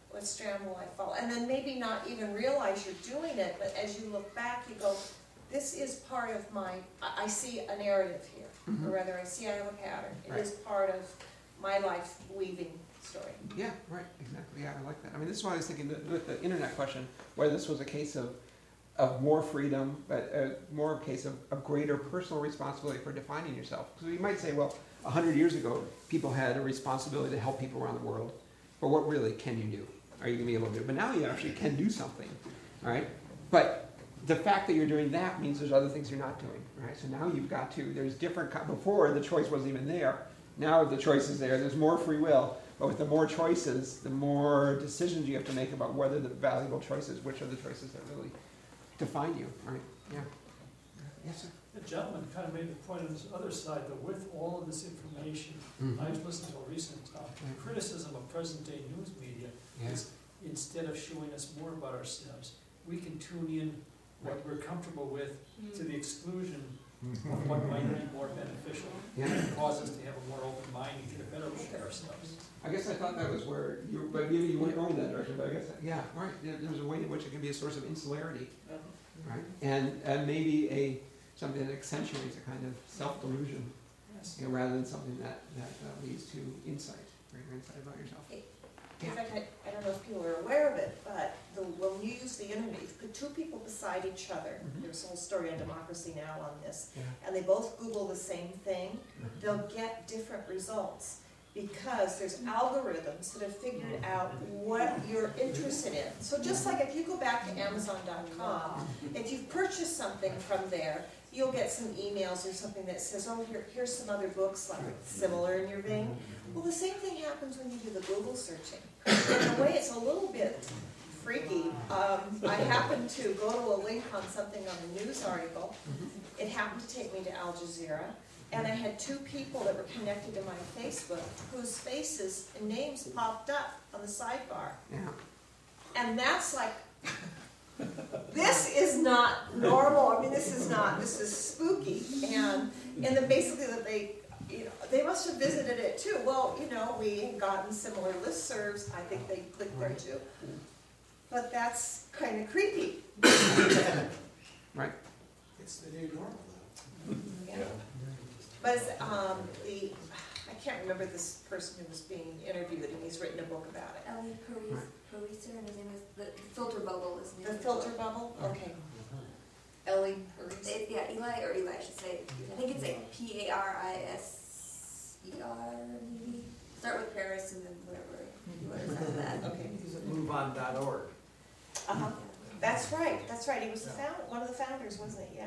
C: what strand will I follow? And then maybe not even realize you're doing it, but as you look back, you go, this is part of my, I, I see a narrative here,
A: Mhm.
C: or rather I see I have a pattern. It
A: Right.
C: is part of my life weaving story.
A: Yeah, right, exactly, yeah, I like that. I mean, this is why I was thinking that with the internet question, whether this was a case of, of more freedom, but uh, more a case of, of greater personal responsibility for defining yourself. Because you might say, well, a hundred years ago, people had a responsibility to help people around the world, but what really can you do? Are you going to be able to do it? But now you actually can do something, all right? But the fact that you're doing that means there's other things you're not doing, right? So now you've got to, there's different, before the choice wasn't even there. Now the choice is there, there's more free will, but with the more choices, the more decisions you have to make about whether the valuable choices, which are the choices that really define you, right? Yeah. Yes, sir?
B: The gentleman kind of made the point on this other side, that with all of this information,
A: Mhm.
B: I've listened to a recent uh, criticism of present-day news media,
A: Yeah.
B: is instead of showing us more about ourselves, we can tune in what we're comfortable with to the exclusion of what might be more beneficial,
A: Yeah.
B: and cause us to have a more open mind and get a better look at ourselves.
A: I guess I thought that was where you, but maybe you weren't going that direction, but I guess, yeah, right, there- there's a way in which it can be a source of insularity, right? And, and maybe a, something that accentuates a kind of self-delusion,
B: Yes.
A: you know, rather than something that, that uh, leads to insight, greater insight about yourself.
C: In fact, I, I don't know if people are aware of it, but the, when you use the internet, you put two people beside each other.
A: Mhm.
C: There's a whole story on Democracy Now! On this.
A: Yeah.
C: And they both Google the same thing.
A: Mhm.
C: They'll get different results because there's algorithms that have figured out what you're interested in. So just like if you go back to Amazon dot com, if you've purchased something from there, you'll get some emails or something that says, oh, here, here's some other books like similar in your vein. Well, the same thing happens when you do the Google searching. In a way, it's a little bit freaky. Um, I happened to go to a link on something on a news article. It happened to take me to Al Jazeera. And I had two people that were connected to my Facebook whose faces and names popped up on the sidebar.
A: Yeah.
C: And that's like, this is not normal. I mean, this is not, this is spooky. And, and then basically that they, you know, they must have visited it too. Well, you know, we had gotten similar listservs. I think they clicked there too. But that's kind of creepy.
A: Right.
E: It's the new normal though.
C: Yeah. But it's, um, the, I can't remember this person who was being interviewed, and he's written a book about it.
Q: Ellie Paris, Pariser, and his name is, the filter bubble is the name
C: The
Q: of
C: filter
Q: book.
C: bubble? Okay. Ellie Paris.
Q: It- Yeah, Eli, or Eli, I should say. I think it's like P A R I S E R, maybe. Start with Paris and then whatever, whatever's after that.
C: Okay.
I: move on dot org.
C: Uh-huh. That's right, that's right. He was the found, one of the founders, wasn't he? Yeah.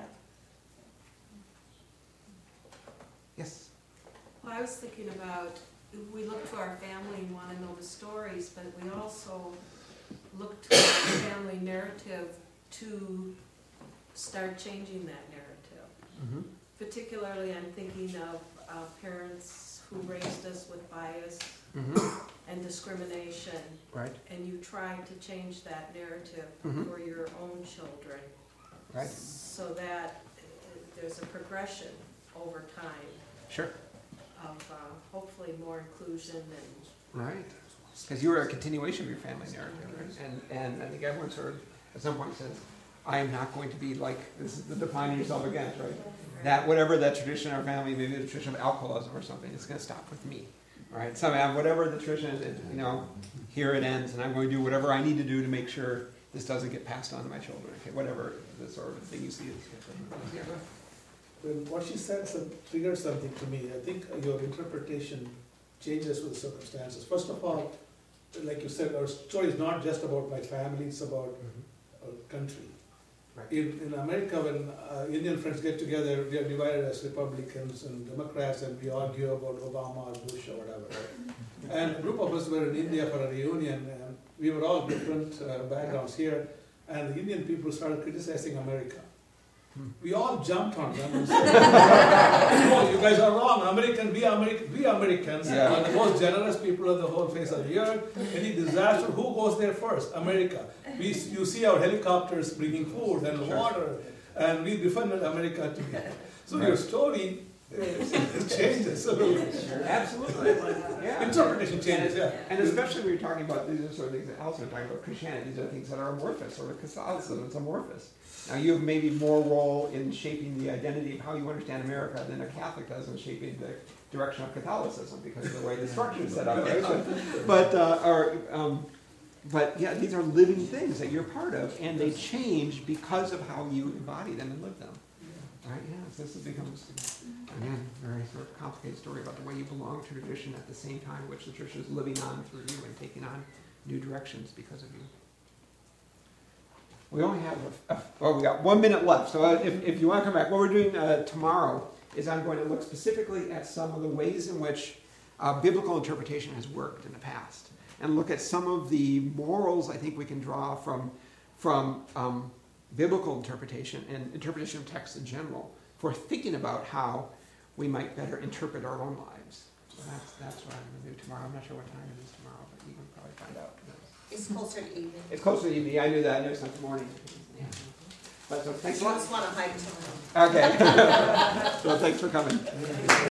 A: Yes.
N: Well, I was thinking about, we look to our family and want to know the stories, but we also look to our family narrative to start changing that narrative.
A: Mm-hmm.
N: Particularly, I'm thinking of uh, parents who raised us with bias
A: Mm-hmm.
N: and discrimination,
A: Right.
N: and you try to change that narrative
A: Mhm.
N: for your own children.
A: Right.
N: So that uh, there's a progression over time
A: Sure.
N: of uh, hopefully more inclusion and
A: Right. Because you were a continuation of your family narrative, right? And, and I think everyone sort of, at some point says, I am not going to be like, this is the defining yourself against, right? That, whatever that tradition in our family, maybe the tradition of alcoholism or something, it's going to stop with me, right? So I mean, whatever the tradition is, it, you know, here it ends, and I'm going to do whatever I need to do to make sure this doesn't get passed on to my children, okay? Whatever the sort of thing you see is. Yeah, go ahead.
G: Well, what she said some, triggered something to me. I think your interpretation changes with circumstances. First of all, like you said, our story is not just about my family, it's about our country.
A: Right.
G: In, in America, when uh, Indian friends get together, we are divided as Republicans and Democrats, and we argue about Obama or Bush or whatever. And a group of us were in India for a reunion, and we were all different uh, backgrounds here, and the Indian people started criticizing America. We all jumped on them and said, no, you guys are wrong. American, we American, we Americans
A: Yeah.
G: are the most generous people on the whole face of the earth. Any disaster, who goes there first? America. We, you see our helicopters bringing food and
A: Sure.
G: water, and we defended America together. So
A: Right.
G: your story It changes a little bit.
A: Absolutely. Yeah.
G: Interpretation changes, yeah.
A: And especially when you're talking about, these are sort of things that Alison was talking about, Christianity, these are things that are amorphous, or Catholicism is amorphous. Now, you have maybe more role in shaping the identity of how you understand America than a Catholic does in shaping the direction of Catholicism, because of the way the structure is set up, right? But, but, uh, or, um, but yeah, these are living things that you're part of, and they change because of how you embody them and live them. Right, yeah, so this becomes, again, a very sort of complicated story about the way you belong to tradition at the same time which the church is living on through you and taking on new directions because of you. We only have, a, a, well, we got one minute left, so uh, if, if you want to come back, what we're doing uh, tomorrow is I'm going to look specifically at some of the ways in which uh, biblical interpretation has worked in the past, and look at some of the morals I think we can draw from, from um, biblical interpretation and interpretation of text in general for thinking about how we might better interpret our own lives. So that's, that's what I'm going to do tomorrow. I'm not sure what time it is tomorrow, but you can probably find out.
C: It's closer to evening.
A: It's closer to evening. I knew that. I knew it's not the morning. Yeah. But so thanks a
C: I
A: lot.
C: just want to hide tomorrow.
A: Okay. So thanks for coming.